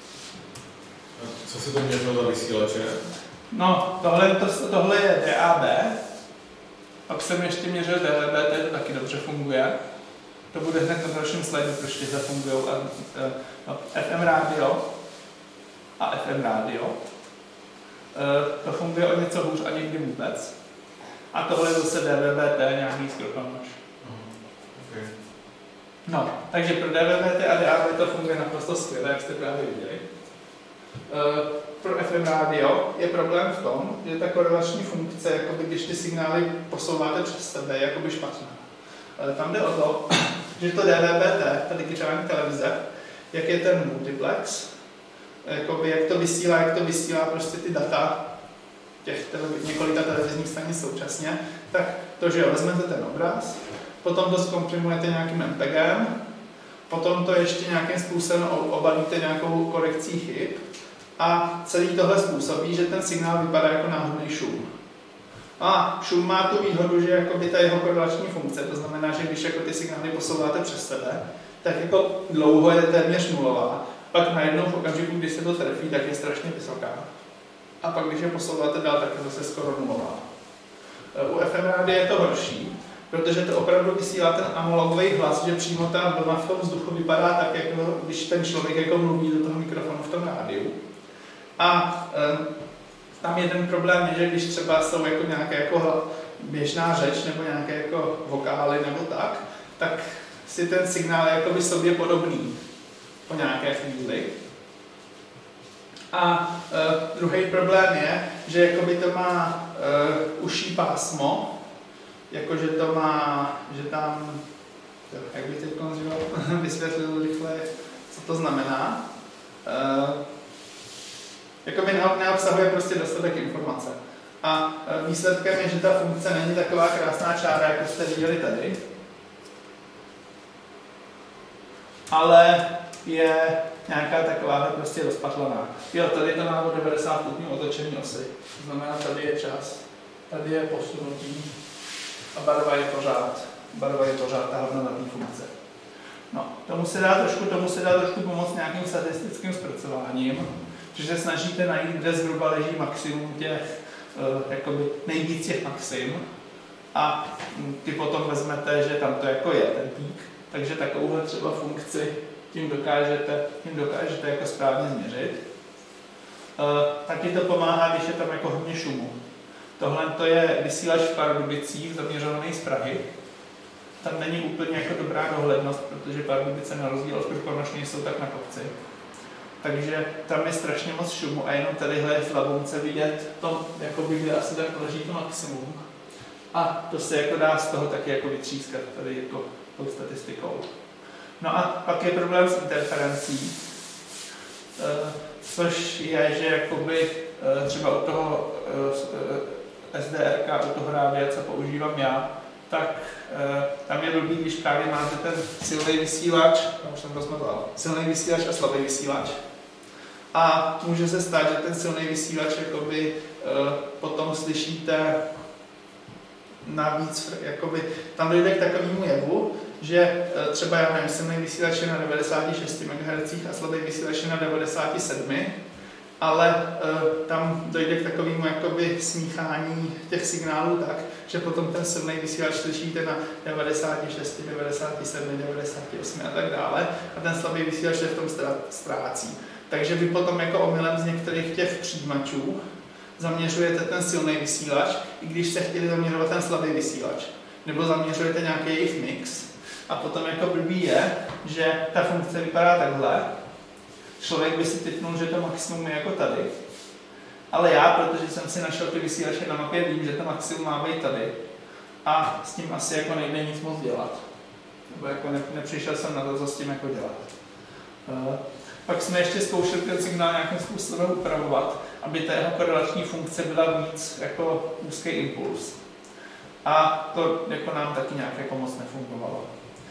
Co se to měřilo za vysílače? No, tohle, to, tohle je D A B, pak jsem ještě měřil D V B T, to taky dobře funguje. To bude hned na dalším slajdu, proč tyhle fungují. No, F M rádio a F M rádio. To funguje o něco hůř a někdy vůbec. A tohle je zase D V B T, nějaký skrokonož. Okay. No, takže pro D V B T a D A B to funguje naprosto skvěle, jak jste právě viděli. Pro F M rádio je problém v tom, že ta korelační funkce, jakoby, když ty signály posouváte přes sebe, je jakoby špatná. Tam jde o to, že to D V B T, ta digitální televize, jak je ten multiplex, jakoby, jak to vysílá, jak to vysílá prostě ty data těch televiz, několika televizních stanic současně, tak to, že jo, vezmete ten obraz, potom to zkomprimujete nějakým M P G em, potom to ještě nějakým způsobem obalíte nějakou korekcí chyb a celý tohle způsobí, že ten signál vypadá jako náhodný šum. A šum má tu výhodu, že jakoby ta jeho korelační funkce, to znamená, že když jako ty signály posouváte přes sebe, tak jako dlouho je téměř nulová, pak najednou v okamžiku, kdy se to trefí, tak je strašně vysoká. A pak, když je posouváte dál, tak je zase skoro nulová. U F M rádia je to horší, protože to opravdu vysílá ten analogový hlas, že přímo ta vlna v tom vzduchu vypadá tak, jako když ten člověk jako mluví do toho mikrofonu v tom rádiu. A um, tam jeden problém je, že když třeba jsou jako nějaké jako běžná řeč nebo nějaké jako vokály nebo tak, tak si ten signál je jakoby sobě podobný po nějaké chvíli. A uh, druhý problém je, že jakoby to má uh, uší pásmo, jakože to má, že tam, jak bych teď vysvětlil rychle, co to znamená. Uh, jakoby neobsahuje prostě dostatek informace. A výsledkem je, že ta funkce není taková krásná čára, jako jste viděli tady, ale je nějaká taková prostě rozpatlaná. Jo, tady to má o devadesát stupňů otočení osy. To znamená, tady je čas, tady je posunutí a barva je pořád. Barva je pořád ta hodnotná funkce. No, tomu se dá trošku, tomu se dá trošku pomoct nějakým statistickým zpracováním, že se snažíte najít, kde zhruba leží maximum těch, uh, jakoby nejvíc těch maxim a ty potom vezmete, že tam to jako je ten pík, takže takovouhle třeba funkci tím dokážete, tím dokážete jako správně změřit. Uh, taky to pomáhá, když je tam jako hodně šumu. Tohle to je vysílač v Pardubicích, zaměřovaný z Prahy. Tam není úplně jako dobrá dohlednost, protože Pardubice na rozdíl od Krkonoš nejsou tak na kopci. Takže tam je strašně moc šumu a jenom tadyhle je v labounce vidět to, jakoby, kde asi tak leží to maximum. A to se jako dá z toho taky jako vytřískat tady jako tou statistikou. No a pak je problém s interferencí, což je, že jakoby třeba u toho S D R K, u toho rádia, co používám já, tak e, tam je blbý, když právě máte ten silný vysílač, já už jsem to zmatal, silný vysílač a slabý vysílač. A může se stát, že ten silný vysílač jakoby, e, potom slyšíte navíc, jakoby, tam dojde k takovému jevu, že e, třeba, já nevím, silný vysílač je na devadesát šest megahertzů a slabý vysílač je na devadesát sedm, ale e, tam dojde k takovému jakoby smíchání těch signálů tak, že potom ten silný vysílač slyšíte na devadesát šest, devadesát sedm, devadesát osm a tak dále a ten slabý vysílač je v tom ztrácí. Takže vy potom jako omylem z některých těch přijímačů zaměřujete ten silný vysílač, i když se chtěli zaměřovat ten slabý vysílač. Nebo zaměřujete nějaký jejich mix. A potom jako blbý je, že ta funkce vypadá takhle. Člověk by si typnul, že to maximum je jako tady. Ale já, protože jsem si našel ty vysílače na mapě, vím, že to maximum má být tady. A s tím asi jako nejde nic moc dělat. Nebo jako ne, nepřišel jsem na to, co s tím jako dělat. Uh, pak jsme ještě zkoušeli ten signál nějakým způsobem upravovat, aby ta jeho korelační funkce byla víc jako úzký impuls. A to jako nám taky nějak jako moc nefungovalo.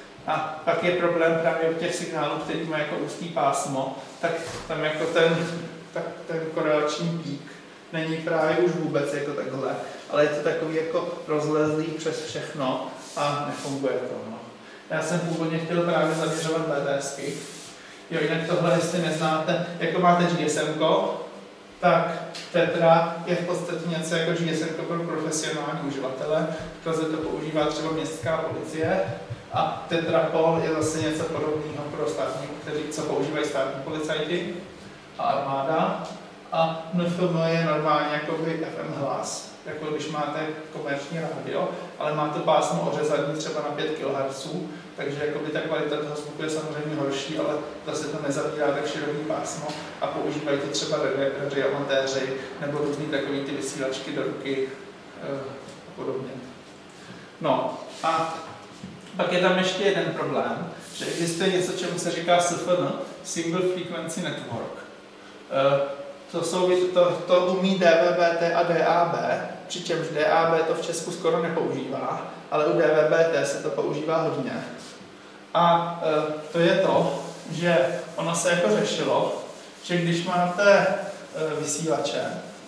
A pak je problém právě u těch signálů, který má jako úzký pásmo, tak tam jako ten, tak ten korelační pík není právě už vůbec jako takhle, ale je to takový jako rozlezlý přes všechno a nefunguje to. No. Já jsem původně chtěl právě zaměřovat BTSky. Jo, jinak tohle, jestli neznáte, jako máte G S M ko, tak Tetra je v podstatě něco jako G S M ko pro profesionální uživatele, protože to používá třeba městská policie. A Tetrapol je zase něco podobného pro státní, kteří, co používají státní policajti a armáda. A N F M je normálně jakoby F M hlas, jako když máte komerční rádio, ale máte pásmo ořezaný třeba na pět kilohertzů, takže jakoby ta kvalita toho zvuku je samozřejmě horší, ale zase to nezabírá tak široký pásmo a používají to třeba radioamatéři nebo různý takový ty vysílačky do ruky a podobně. No a pak je tam ještě jeden problém, že existuje něco, čemu se říká S F N, Single Frequency Network. To, jsou, to, to umí D V B T a D A B, přičemž D A B to v Česku skoro nepoužívá, ale u D V B T se to používá hodně. A to je to, že ono se jako řešilo, že když máte vysílače,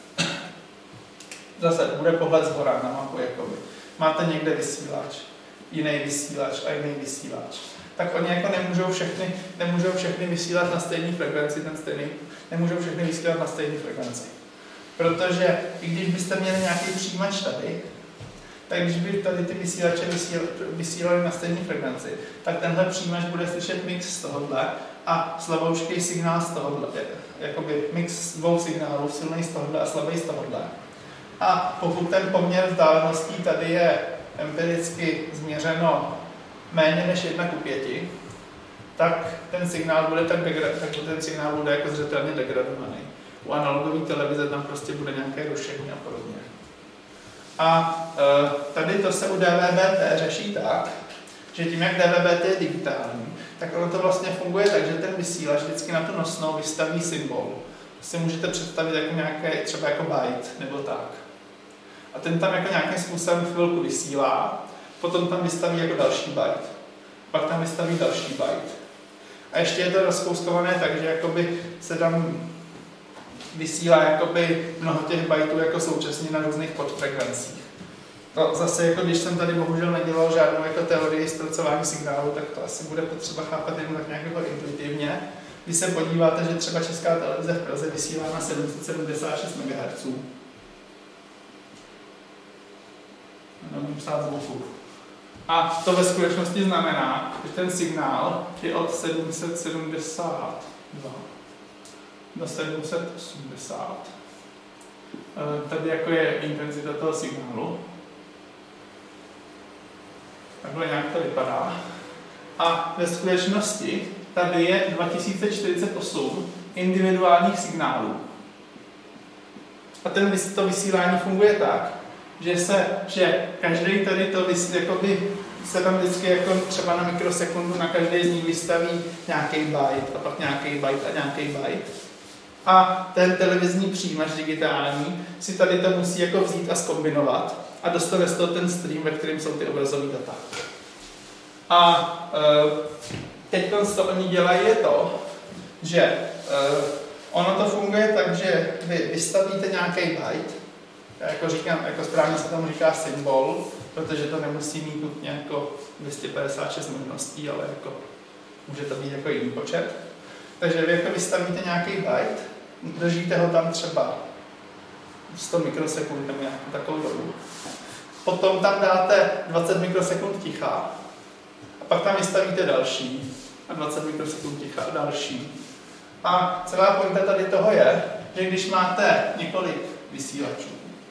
zase bude pohled zhora na mapu, jakoby. Máte někde vysílač, jiný vysílač a jiný vysílač. Tak oni jako nemůžou všechny, nemůžou všechny vysílat na stejné frekvenci, ten stejný, nemůžou všechny vysílat na stejné frekvenci. Protože i když byste měli nějaký přijímač tady, tak když by tady ty vysílače vysílali na stejné frekvenci, tak tenhle přijímač bude slyšet mix z tohohle a slaboučký signál z tohohle. Jakoby mix dvou signálů, silný z tohohle a slabý z tohohle. A pokud ten poměr vzdáleností tady je empiricky změřeno méně než jedna ku pěti, tak ten signál bude tak, degra- tak ten signál bude jako zřetelně degradovaný. U analogové televize tam prostě bude nějaké rušení a podobně. A e, tady to se u D V B T řeší tak, že tím, jak D V B T je digitální, tak ono to vlastně funguje tak, že ten vysílač vždycky na tu nosnou vystaví symbol. Si můžete představit jako nějaké, třeba jako byte nebo tak. A ten tam jako nějakým způsobem chvilku vysílá, potom tam vystaví jako další byte, pak tam vystaví další byte. A ještě je to rozkouskované tak, že jakoby se tam vysílá jakoby mnoho těch bytů jako současně na různých podfrekvencích. No, zase, jako když jsem tady bohužel nedělal žádnou jako teorii zpracování signálu, tak to asi bude potřeba chápat jenom tak nějak jako intuitivně. Když se podíváte, že třeba Česká televize v Praze vysílá na sedm set sedmdesát šest megahertzů. Nemůžu psát zvuku. A to ve skutečnosti znamená, že ten signál je od sedm set sedmdesát dva do sedm set osmdesát. Tady jako je intenzita toho signálu. Takhle nějak to vypadá. A ve skutečnosti tady je dva tisíce čtyřicet osm individuálních signálů. A ten, to vysílání funguje tak, že se, že každý tady to vys, jakoby, se tam vždycky jako třeba na mikrosekundu na každý z nich vystaví nějaký byte a pak nějaký byte a nějaký byte. A ten televizní přijímač digitální si tady to musí jako vzít a zkombinovat a dostane z toho ten stream, ve kterém jsou ty obrazové data. A uh, teď to oni dělají je to, že uh, ono to funguje tak, že vy vystavíte nějaký byte, já jako říkám, jako správně se tomu říká symbol, protože to nemusí mít nutně jako dvě stě padesát šest možností, ale jako může to být jako jiný počet. Takže vy jako vystavíte nějaký byte, držíte ho tam třeba sto mikrosekund nebo nějakou takovou dobu. Potom tam dáte dvacet mikrosekund ticha a pak tam vystavíte další a dvacet mikrosekund ticha a další. A celá pointa tady toho je, že když máte několik vysílačů,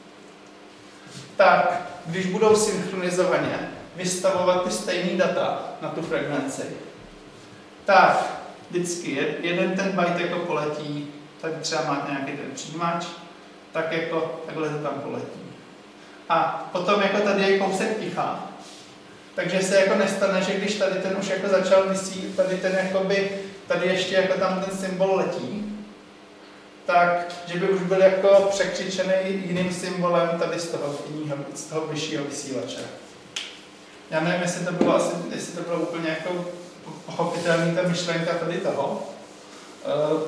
tak když budou synchronizovaně vystavovat ty stejné data na tu frekvenci, tak vždycky jeden ten byte jako poletí, tady třeba máte nějaký ten přijímač, tak jako takhle to tam poletí. A potom jako tady je kousek ticha, takže se jako nestane, že když tady ten už jako začal vysílat, tady ten jakoby, tady ještě jako tam ten symbol letí, tak, že by už byl jako překřičený jiným symbolem tady z toho, jinýho, z toho vyššího vysílače. Já nevím, jestli to bylo, asi, jestli to bylo úplně jako pochopitelný ta myšlenka tady toho. Uh,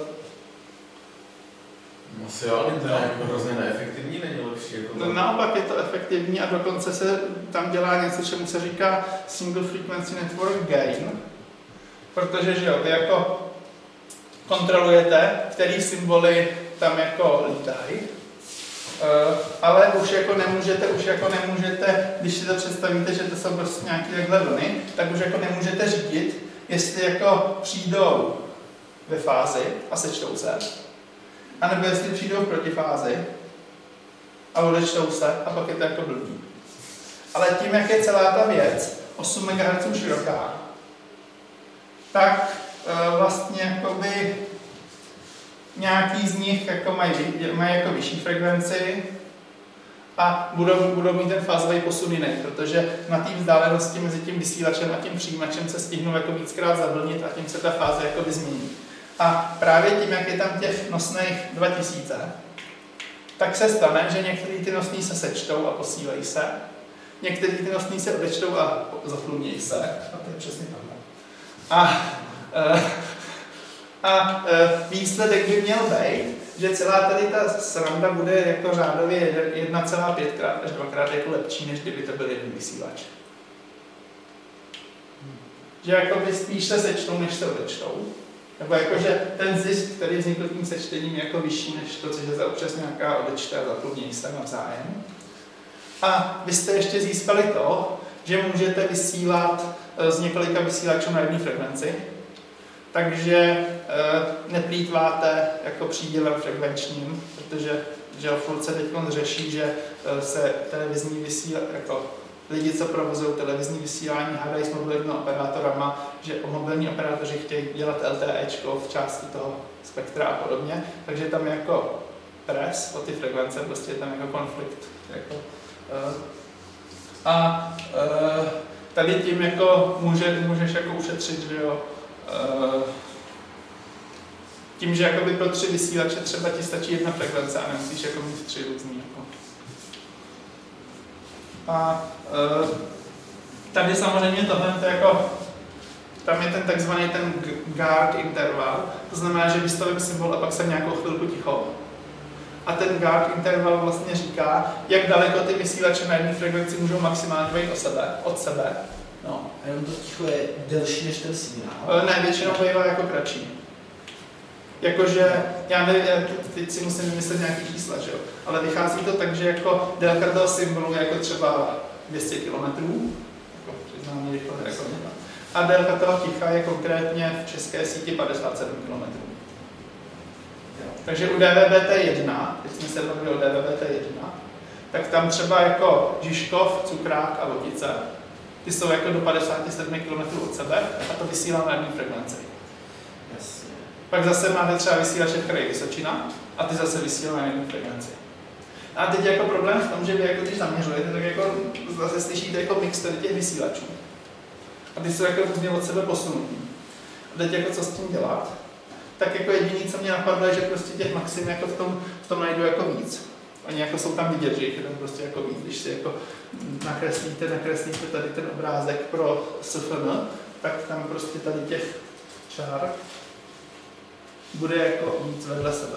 No si jo, ale to je jako hrozně neefektivní, není lepší jako no, naopak je to efektivní a dokonce se tam dělá něco, čemu se říká Single Frequency Network Gain, protože že jo, vy jako kontrolujete, který symboly tam jako lítají, uh, ale už jako nemůžete, už jako nemůžete, když si to představíte, že to jsou prostě nějaké takhle vlny, tak už jako nemůžete řídit, jestli jako přijdou ve fázi a sečtou se, anebo jestli přijdou v protifázi a odečtou se a pak je to jako blbý. Ale tím, jak je celá ta věc osm megahertzů široká, tak e, vlastně jakoby nějaký z nich jako mají, mají jako vyšší frekvenci a budou, budou mít ten fázový posun jiný, protože na té vzdálenosti mezi tím vysílačem a tím přijímačem se stihnou jako víckrát zavlnit a tím se ta fáze jako změní. A právě tím, jak je tam těch nosných dva tisíce, tak se stane, že některé ty nosní se sečtou a posílají se, některé ty nosní se odečtou a zachlumějí se. A to je přesně tam. A, a výsledek by měl být, že celá tady ta sranda bude jako řádově jedna celá pět krát až dvakrát jako lepší, než kdyby to byl jeden vysílač. Že jakoby spíš se sečtou, než se odečtou. Nebo jakože ten zisk, který vznikl tím sečtením, je jako vyšší než to, což je za občas nějaká odečta a zaplubnění se navzájem. A vy jste ještě získali to, že můžete vysílat z několika vysílačů na jedné frekvenci, takže e, neplýtváte jako přídělem frekvenčním, protože že furt se teď řeší, že se televizní vysílání, jako lidi, co provozují televizní vysílání, hádají s mobilními operátorama, že mobilní operátoři chtějí dělat L T E čko v části toho spektra a podobně, takže tam je jako pres o ty frekvence, prostě je tam jako konflikt. Jako, uh, a uh, tady tím jako může, můžeš jako ušetřit, že jo, uh, tím, že jakoby pro tři vysílače třeba ti stačí jedna frekvence a nemusíš jako mít tři různý. Jako. A uh, tady samozřejmě tohle to jako, tam je ten takzvaný ten guard interval, to znamená, že vystavím symbol a pak jsem nějakou chvilku ticho. A ten guard interval vlastně říká, jak daleko ty vysílače na jedné frekvenci můžou maximálně být od sebe. Od sebe. No, a jenom to ticho je delší než ten signál? Uh, ne, většinou bývá jako kratší. Jakože, já nevím, já teď si musím vymyslet nějaký čísla, že jo? Ale vychází to tak, že jako délka toho symbolu je jako třeba dvě stě kilometrů, jako přiznám rychle, jako a délka toho ticha je konkrétně v české síti padesát sedm kilometrů. Takže u D V B T jedna, teď jsme se bavili o D V B T jedna, tak tam třeba jako Žižkov, Cukrák a Vodice, ty jsou jako do padesát sedm kilometrů od sebe a to vysílá na jedné frekvenci. Jasně. Pak zase máte třeba vysílače v kraji Vysočina a ty zase vysílají na jedné frekvenci. A teď je jako problém v tom, že vy jako když zaměřujete, tak jako zase slyšíte jako mix tady těch vysílačů. A ty jsou jako různě od sebe posunutý. A teď jako co s tím dělat? Tak jako jediné, co mě napadlo, je, že prostě těch maxim jako v tom, v tom najdu jako víc. Oni jako jsou tam vidět, že jich je tam prostě jako víc. Když si jako nakreslíte, nakreslíte tady ten obrázek pro S F N, tak tam prostě tady těch čár bude jako víc vedle sebe.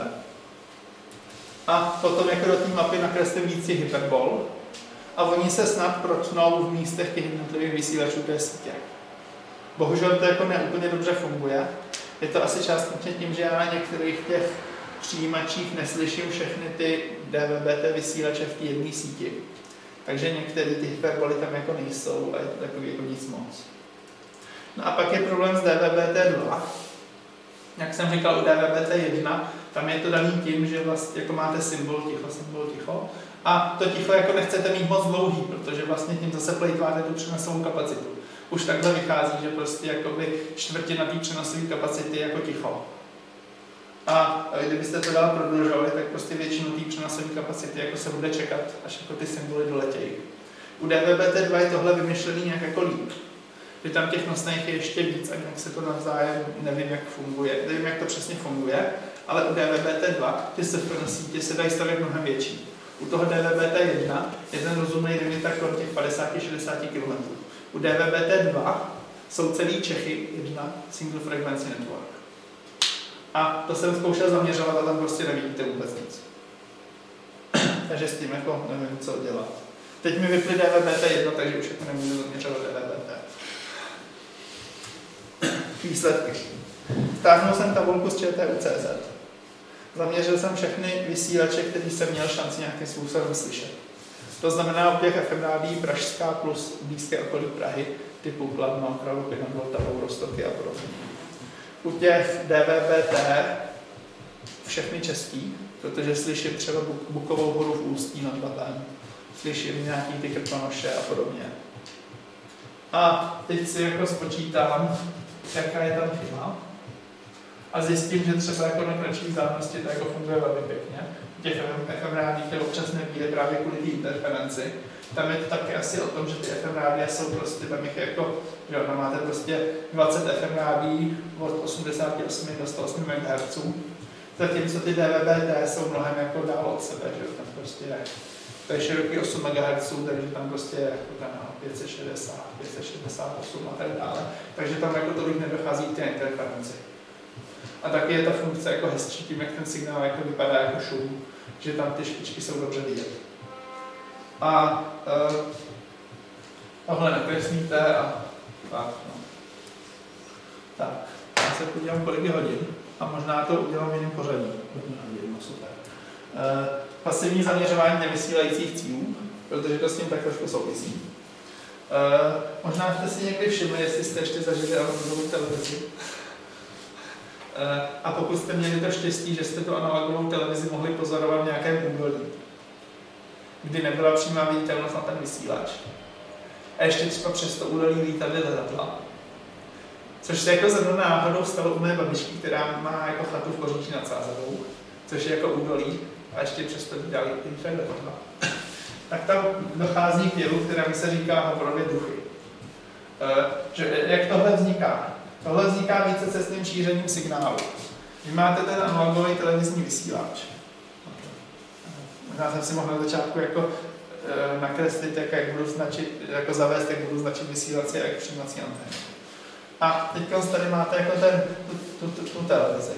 A potom jako do té mapy nakreslím víc těch hyperbol a oni se snad protnou v místech těch jednotlivých vysílačů té sítě. Bohužel to jako neúplně dobře funguje. Je to asi částečně tím, že já na některých těch přijímačích neslyším všechny ty D V B T vysílače v té jedné síti. Takže některé ty hyperboly tam jako nejsou a je to takový jako nic moc. No a pak je problém s D V B T dva. Jak jsem říkal u D V B T jedna, tam je to daný tím, že vlastně jako máte symbol ticho, symbol ticho. A to ticho jako nechcete mít moc dlouhý, protože vlastně tím zase plejtváte tu přenosovou kapacitu. Už takhle vychází, že prostě jakoby čtvrtina té přenosové kapacity je jako ticho. A kdybyste to dál prodlužovali, tak prostě většinu té přenosové kapacity jako se bude čekat, až jako ty symboly doletějí. U D V B T dva je tohle vymyšlený nějak jako líp. Že tam těch nosných je ještě víc a nějak se to navzájem, nevím jak funguje, nevím jak to přesně funguje, ale u D V B T dva ty S F N sítě se dají stavět mnohem větší. U toho D V B T jedna je ten rozumný limit tak kolem těch padesát až šedesát kilometrů. U D V B T dva jsou celý Čechy jedna single frequency network. A to jsem zkoušel zaměřovat a tam prostě nevidíte vůbec nic. Takže s tím jako nevím, co dělat. Teď mi vyply D V B T jedna, takže už jako nemůžu zaměřovat D V B T. Výsledky. Stáhnul jsem tabulku z Č T U C Z. Zaměřil jsem všechny vysílače, který jsem měl šanci nějakým způsobem slyšet. To znamená u těch F M rádií pražská plus blízké okolí Prahy, typu Kladno, Kralupy nad Vltavou, Roztoky a podobně. U těch D V B T všechny český, protože slyším třeba Bukovou horu v Ústí nad Labem, slyším nějaký ty Krkonoše a podobně. A teď si jako spočítám, jaká je tam chyba. A zjistím, že třeba jako na kratší vzdálenosti to jako funguje velmi pěkně. Těch F M rádií, které občas nebíde právě kvůli té interferenci. Tam je to taky asi o tom, že ty F M rádia jsou prostě, tam jich jako, že tam máte prostě dvacet F M rádií od osmdesát osm do sto osm megahertzů. Zatímco ty D V B T jsou mnohem jako dál od sebe, že tam prostě je. To je široký osm megahertzů, takže tam prostě je jako kanál pět set šedesát, pět set šedesát osm a tak dále. Takže tam jako tolik nedochází k té interferenci. A taky je ta funkce jako hezčí tím, jak ten signál jako vypadá jako šum, že tam ty špičky jsou dobře vidět. A uh, tohle nakreslíte a tak, no. Tak, já se podívám, kolik je hodin a možná to udělám v jiném pořadí. Hodně hodin, no super. Uh, pasivní zaměřování nevysílajících cílů, protože to s tím tak trošku souvisí. Uh, možná jste si někdy všimli, jestli jste ještě zažili analogovou televizi. Uh, a pokud jste měli to štěstí, že jste tu analogovou televizi mohli pozorovat v nějakém údolí, kdy nebyla přímá viditelnost na ten vysílač. A ještě třeba přes to údolí lítadly letadla. Což se jako zrovna náhodou stalo u mé babičky, která má jako chatu v Koříči nad Sázavou, což je jako údolí, a ještě přesto lítaly letadla. Tak tam dochází k jevu, kterému se říká hovorově duchy. Uh, že, jak tohle vzniká? Tohle vzniká vícecestným šířením signálu. Vy máte ten analogový televizní vysílač. Možná jsem si mohl na začátku jako e, nakreslit, jak, jak budu značit, jako zavést, jak budu značit vysílací a jak přijímací antény. A teď tady máte jako ten, tu, tu, tu, tu televizi.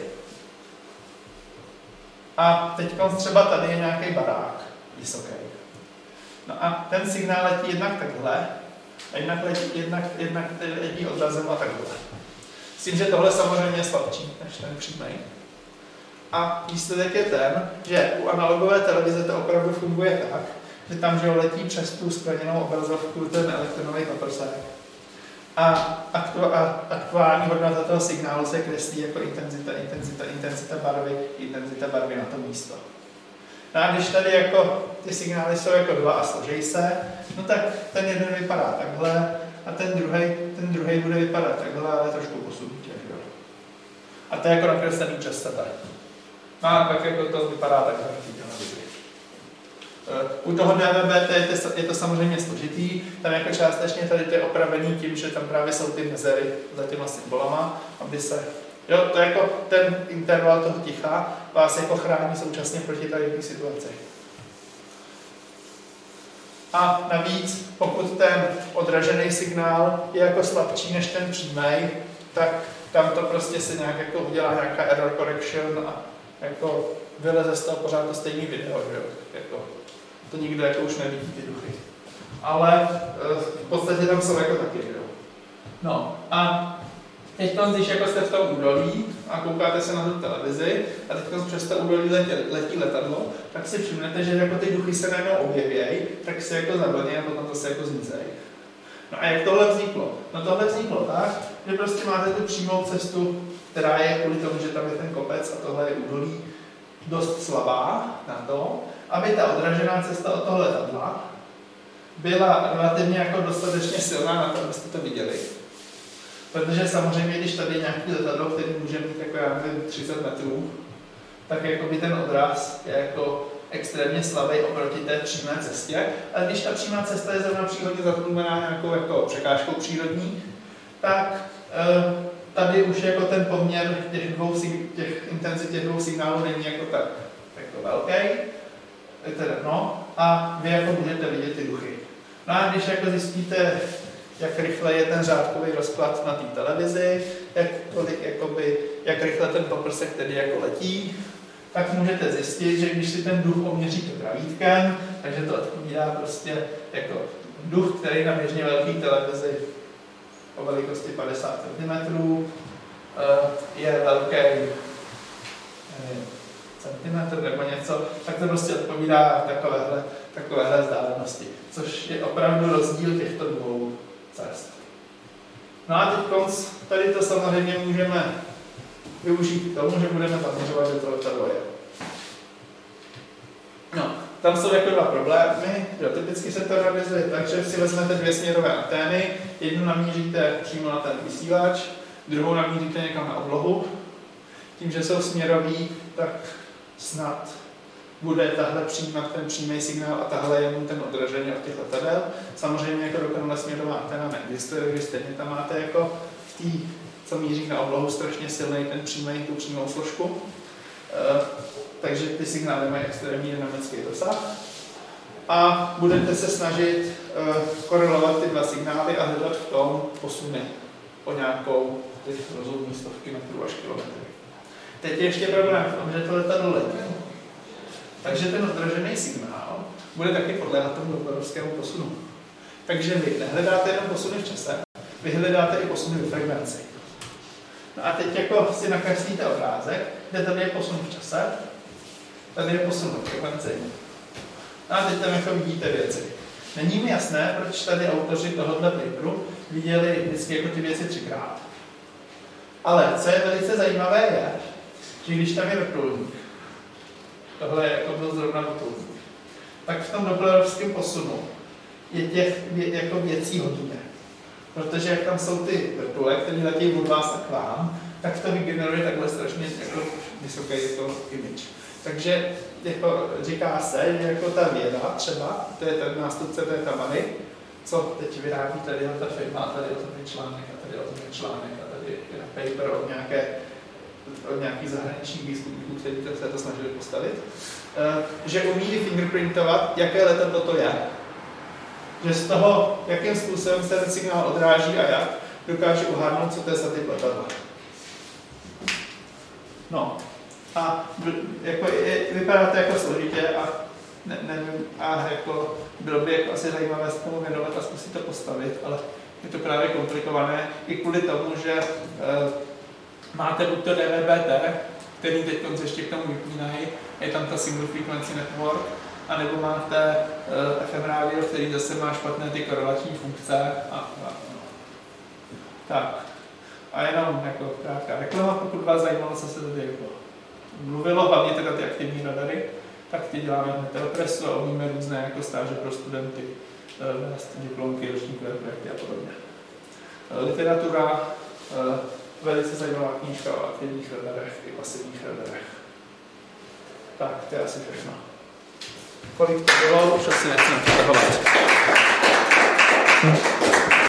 A teď třeba tady je nějaký barák vysoký. No a ten signál letí jednak takhle, a jednak letí, jednak, jednak letí odrazem a takhle. S tím, že tohle samozřejmě je slabší než ten přímej. A výsledek je ten, že u analogové televize to opravdu funguje tak, že tam že letí přes tu skleněnou obrazovku ten elektronový paprsek. A, aktu, a aktuální hodnota toho signálu se kreslí jako intenzita, intenzita, intenzita barvy, intenzita barvy na to místo. No a když tady jako ty signály jsou jako dva a složejí se, no tak ten jeden vypadá takhle a ten druhý ten druhý bude vypadat takhle, ale trošku posunutě. A to je jako nakreslený přes sebe. No a pak jako to vypadá takhle v té televizi. U toho D V B T je to, je to samozřejmě složitý, tam jako částečně tady to je opravený tím, že tam právě jsou ty mezery za těma symbolama, aby se, jo, to je jako ten interval toho ticha vás jako chrání současně proti tady té situaci. A navíc, pokud ten odražený signál je jako slabší než ten přímý, tak tam to prostě se nějak jako udělá nějaká error correction a jako vyleze z toho pořád to stejný video, že jo? Jako, to nikdo jako už nevidí ty duchy. Ale v podstatě tam jsou jako taky video. No a teď, když jako jste v tom údolí a koukáte se na tu televizi a teď přes to údolí letí, letí letadlo, tak si všimnete, že jako ty duchy se najednou objevějí, tak se jako zavlní a potom zase jako zmizejí. No a jak tohle vzniklo? No tohle vzniklo tak, že prostě máte tu přímou cestu, která je kvůli tomu, že tam je ten kopec a tohle je údolí dost slabá na to, aby ta odražená cesta od toho letadla byla relativně jako dostatečně silná na to, abyste to viděli. Protože samozřejmě, když tady je nějaký letadlo, který může mít jako já nevím, třicet metrů, tak jako by ten odraz je jako extrémně slabý oproti té přímé cestě. Ale když ta přímá cesta je zrovna přírodně zatlumbená nějakou jako překážkou přírodní, tak e, tady už jako ten poměr těch, dvou, těch intenzit těch dvou signálů není jako tak jako velký. Teda, no, a vy jako můžete vidět ty duchy. No a když jako zjistíte, jak rychle je ten řádkový rozklad na té televizi, jak, kolik, jakoby, jak rychle ten poprsek tedy jako letí, tak můžete zjistit, že když si ten duch oměříte pravítkem, takže to odpovídá prostě jako duch, který na běžně velké televizi o velikosti padesát centimetrů je velký centimetr nebo něco, tak to prostě odpovídá takovéhle, takovéhle vzdálenosti, což je opravdu rozdíl těchto dvou cest. No a teď konc, tady to samozřejmě můžeme využít k tomu, že budeme zaměřovat, že to letadlo je. No, tam jsou jako dva problémy, jo, typicky se to realizuje tak, že si vezmete dvě směrové antény, jednu namíříte přímo na ten vysílač, druhou namíříte někam na oblohu. Tím, že jsou směroví, tak snad bude tahle přijímat ten přímý signál a tahle jenom ten odražený od těch letadel. Samozřejmě jako dokonale směrová anténa neexistuje, když stejně tam máte jako v té, co míří na oblohu, strašně silný ten přímý, tu přímou složku. E, takže ty signály mají extrémní dynamický dosah. A budete se snažit e, korelovat ty dva signály a hledat v tom posuny o nějakou ty rozhodní stovky metrů až kilometry. Teď je ještě problém v tom, že to letadlo letí. Takže ten odražený signál bude taky podléhat tomu dopplerovskému posunu. Takže vy nehledáte jenom posuny v čase, vy hledáte i posuny v frekvenci. No a teď jako si nakreslíte obrázek, kde tady je posun v čase, tady je posun v frekvenci. No a teď tam jako vidíte věci. Není mi jasné, proč tady autoři tohoto paperu viděli vždycky jako ty věci třikrát. Ale co je velice zajímavé je, že když tam je vrtulník, tohle je jako byl zrovna vrtulník, tak v tom dopplerovském posunu je těch vě, jako věcí hodně. Protože jak tam jsou ty vrtule, které letí od vás a k vám, tak to vygeneruje takhle strašně jako vysoký jako image. Takže jako říká se, že jako ta věda třeba, to je ten nástupce té Tamary, co teď vyrábí tady ta firma, a tady o tom je článek, a tady o tom je článek, a tady je paper od nějaké od nějakých zahraničních výzkumníků, kteří se to snažili postavit, že umí fingerprintovat, jaké letadlo to je. Že z toho, jakým způsobem se ten signál odráží a jak, dokáže uhádnout, co to je za typ letadla. No. A jako je, vypadá to jako složitě a ne, nevím, a jako bylo by jako asi zajímavé se tomu věnovat a zkusit to postavit, ale je to právě komplikované i kvůli tomu, že e, máte buď to D V B T, který teď ještě k tomu vypínají, je tam ta single frequency network, anebo máte uh, F M rádio, který zase má špatné ty korelační funkce. A, a, no. Tak. A jenom jako krátká reklama, pokud vás zajímalo, co se tady jako mluvilo, hlavně teda ty aktivní radary, tak ty děláme na Telepressu a umíme různé jako stáže pro studenty, uh, diplomky, ročníkové projekty a podobně. Uh, literatura, uh, velice zajímavá knížka o aktivních radarech i pasivních radarech. Tak, to je asi všechno. Kolik to bylo, už asi nechci natahovat.